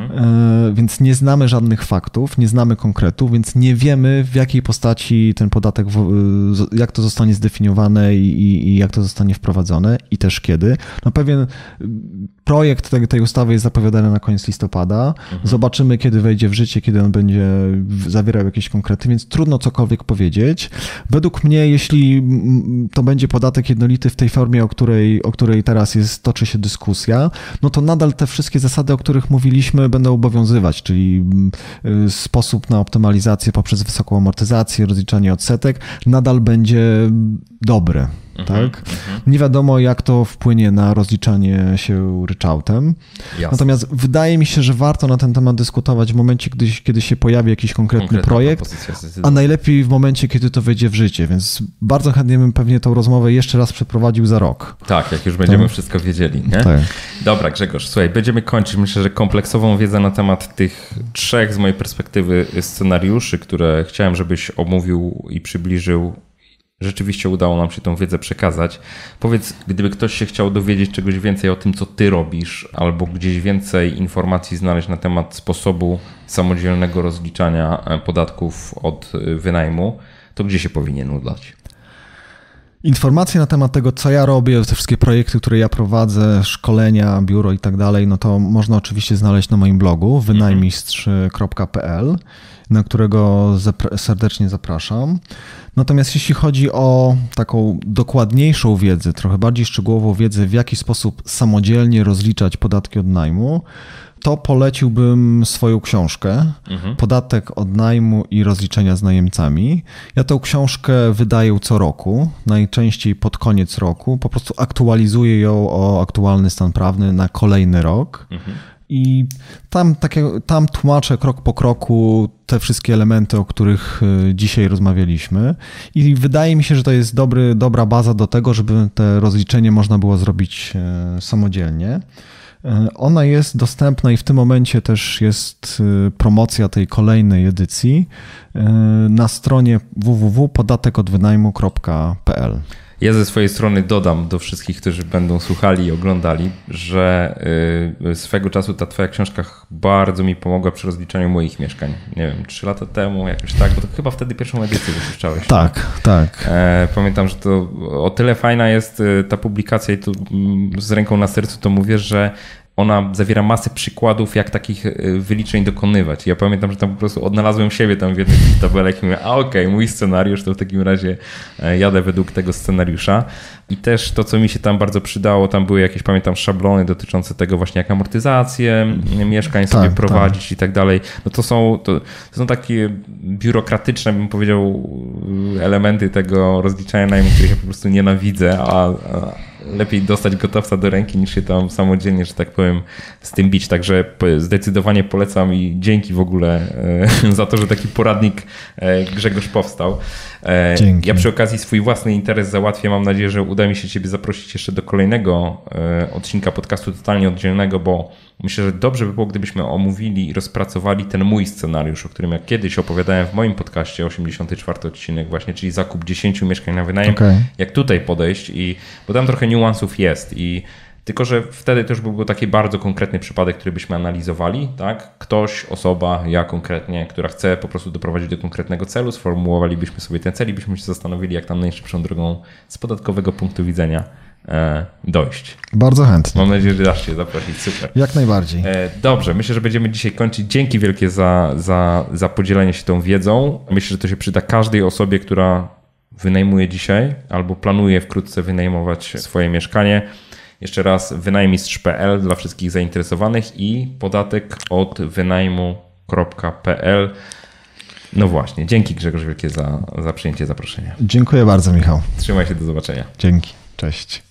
więc nie znamy żadnych faktów, nie znamy konkretów, więc nie wiemy, w jakiej postaci ten podatek, jak to zostanie zdefiniowane i jak to zostanie wprowadzone i też kiedy. No pewien projekt tej ustawy jest zapowiadany na koniec listopada. Zobaczymy, kiedy wejdzie w życie, kiedy on będzie zawierał jakieś konkrety, więc trudno cokolwiek powiedzieć. Według mnie, jeśli to będzie podatek jednolity w tej formie, o której teraz toczy się dyskusja, no to nadal te wszystkie zasady, o których mówiliśmy, będą obowiązywać, czyli sposób na optymalizację poprzez wysoką amortyzację, rozliczanie odsetek, nadal będzie dobry. Tak? Nie wiadomo, jak to wpłynie na rozliczanie się ryczałtem. Jasne. Natomiast wydaje mi się, że warto na ten temat dyskutować w momencie, kiedy się pojawi jakiś konkretny projekt, a najlepiej w momencie, kiedy to wejdzie w życie. Więc bardzo chętnie bym pewnie tą rozmowę jeszcze raz przeprowadził za rok. Tak, jak już będziemy wszystko wiedzieli. Nie? Tak. Dobra, Grzegorz, słuchaj, będziemy kończyć. Myślę, że kompleksową wiedzę na temat tych 3 z mojej perspektywy scenariuszy, które chciałem, żebyś omówił i przybliżył. Rzeczywiście udało nam się tą wiedzę przekazać. Powiedz, gdyby ktoś się chciał dowiedzieć czegoś więcej o tym, co ty robisz, albo gdzieś więcej informacji znaleźć na temat sposobu samodzielnego rozliczania podatków od wynajmu, to gdzie się powinien udać? Informacje na temat tego, co ja robię, te wszystkie projekty, które ja prowadzę, szkolenia, biuro i tak dalej, no to można oczywiście znaleźć na moim blogu wynajmistrz.pl, na którego serdecznie zapraszam. Natomiast jeśli chodzi o taką dokładniejszą wiedzę, trochę bardziej szczegółową wiedzę, w jaki sposób samodzielnie rozliczać podatki od najmu, to poleciłbym swoją książkę Podatek od najmu i rozliczenia z najemcami. Ja tę książkę wydaję co roku, najczęściej pod koniec roku. Po prostu aktualizuję ją o aktualny stan prawny na kolejny rok. I tam tłumaczę krok po kroku te wszystkie elementy, o których dzisiaj rozmawialiśmy. I wydaje mi się, że to jest dobra baza do tego, żeby te rozliczenie można było zrobić samodzielnie. Ona jest dostępna i w tym momencie też jest promocja tej kolejnej edycji na stronie www.podatekodwynajmu.pl. Ja ze swojej strony dodam do wszystkich, którzy będą słuchali i oglądali, że swego czasu ta twoja książka bardzo mi pomogła przy rozliczaniu moich mieszkań. Nie wiem, 3 lata temu, jakoś tak, bo to chyba wtedy pierwszą edycję wypuszczałeś. Tak, tak. Pamiętam, że to o tyle fajna jest ta publikacja i tu z ręką na sercu to mówię, że ona zawiera masę przykładów, jak takich wyliczeń dokonywać. Ja pamiętam, że tam po prostu odnalazłem siebie tam w jednej z tabelek i mówię, okej, mój scenariusz, to w takim razie jadę według tego scenariusza. I też to, co mi się tam bardzo przydało, tam były jakieś, pamiętam, szablony dotyczące tego właśnie, jak amortyzację mieszkań sobie prowadzić i tak dalej. No to są takie biurokratyczne, bym powiedział, elementy tego rozliczania najmu, których ja po prostu nienawidzę, a lepiej dostać gotowca do ręki, niż się tam samodzielnie, że tak powiem, z tym bić. Także zdecydowanie polecam i dzięki w ogóle za to, że taki poradnik Grzegorz powstał. Dzięki. Ja przy okazji swój własny interes załatwię. Mam nadzieję, że uda mi się ciebie zaprosić jeszcze do kolejnego odcinka podcastu totalnie oddzielnego, bo myślę, że dobrze by było, gdybyśmy omówili i rozpracowali ten mój scenariusz, o którym jak kiedyś opowiadałem w moim podcaście, 84 odcinek właśnie, czyli zakup 10 mieszkań na wynajem. Okay. Jak tutaj podejść, bo tam trochę niuansów jest tylko, że wtedy też byłby taki bardzo konkretny przypadek, który byśmy analizowali, tak? Osoba, ja konkretnie, która chce po prostu doprowadzić do konkretnego celu, sformułowalibyśmy sobie ten cel i byśmy się zastanowili, jak tam najszybszą drogą z podatkowego punktu widzenia dojść. Bardzo chętnie. Mam nadzieję, że dasz się zaprosić. Super. Jak najbardziej. Dobrze, myślę, że będziemy dzisiaj kończyć. Dzięki wielkie za podzielenie się tą wiedzą. Myślę, że to się przyda każdej osobie, która wynajmuje dzisiaj albo planuje wkrótce wynajmować swoje mieszkanie. Jeszcze raz wynajmistrz.pl dla wszystkich zainteresowanych i podatek od wynajmu.pl. No właśnie, dzięki Grzegorz wielkie za przyjęcie zaproszenia. Dziękuję bardzo, Michał. Trzymaj się, do zobaczenia. Dzięki, cześć.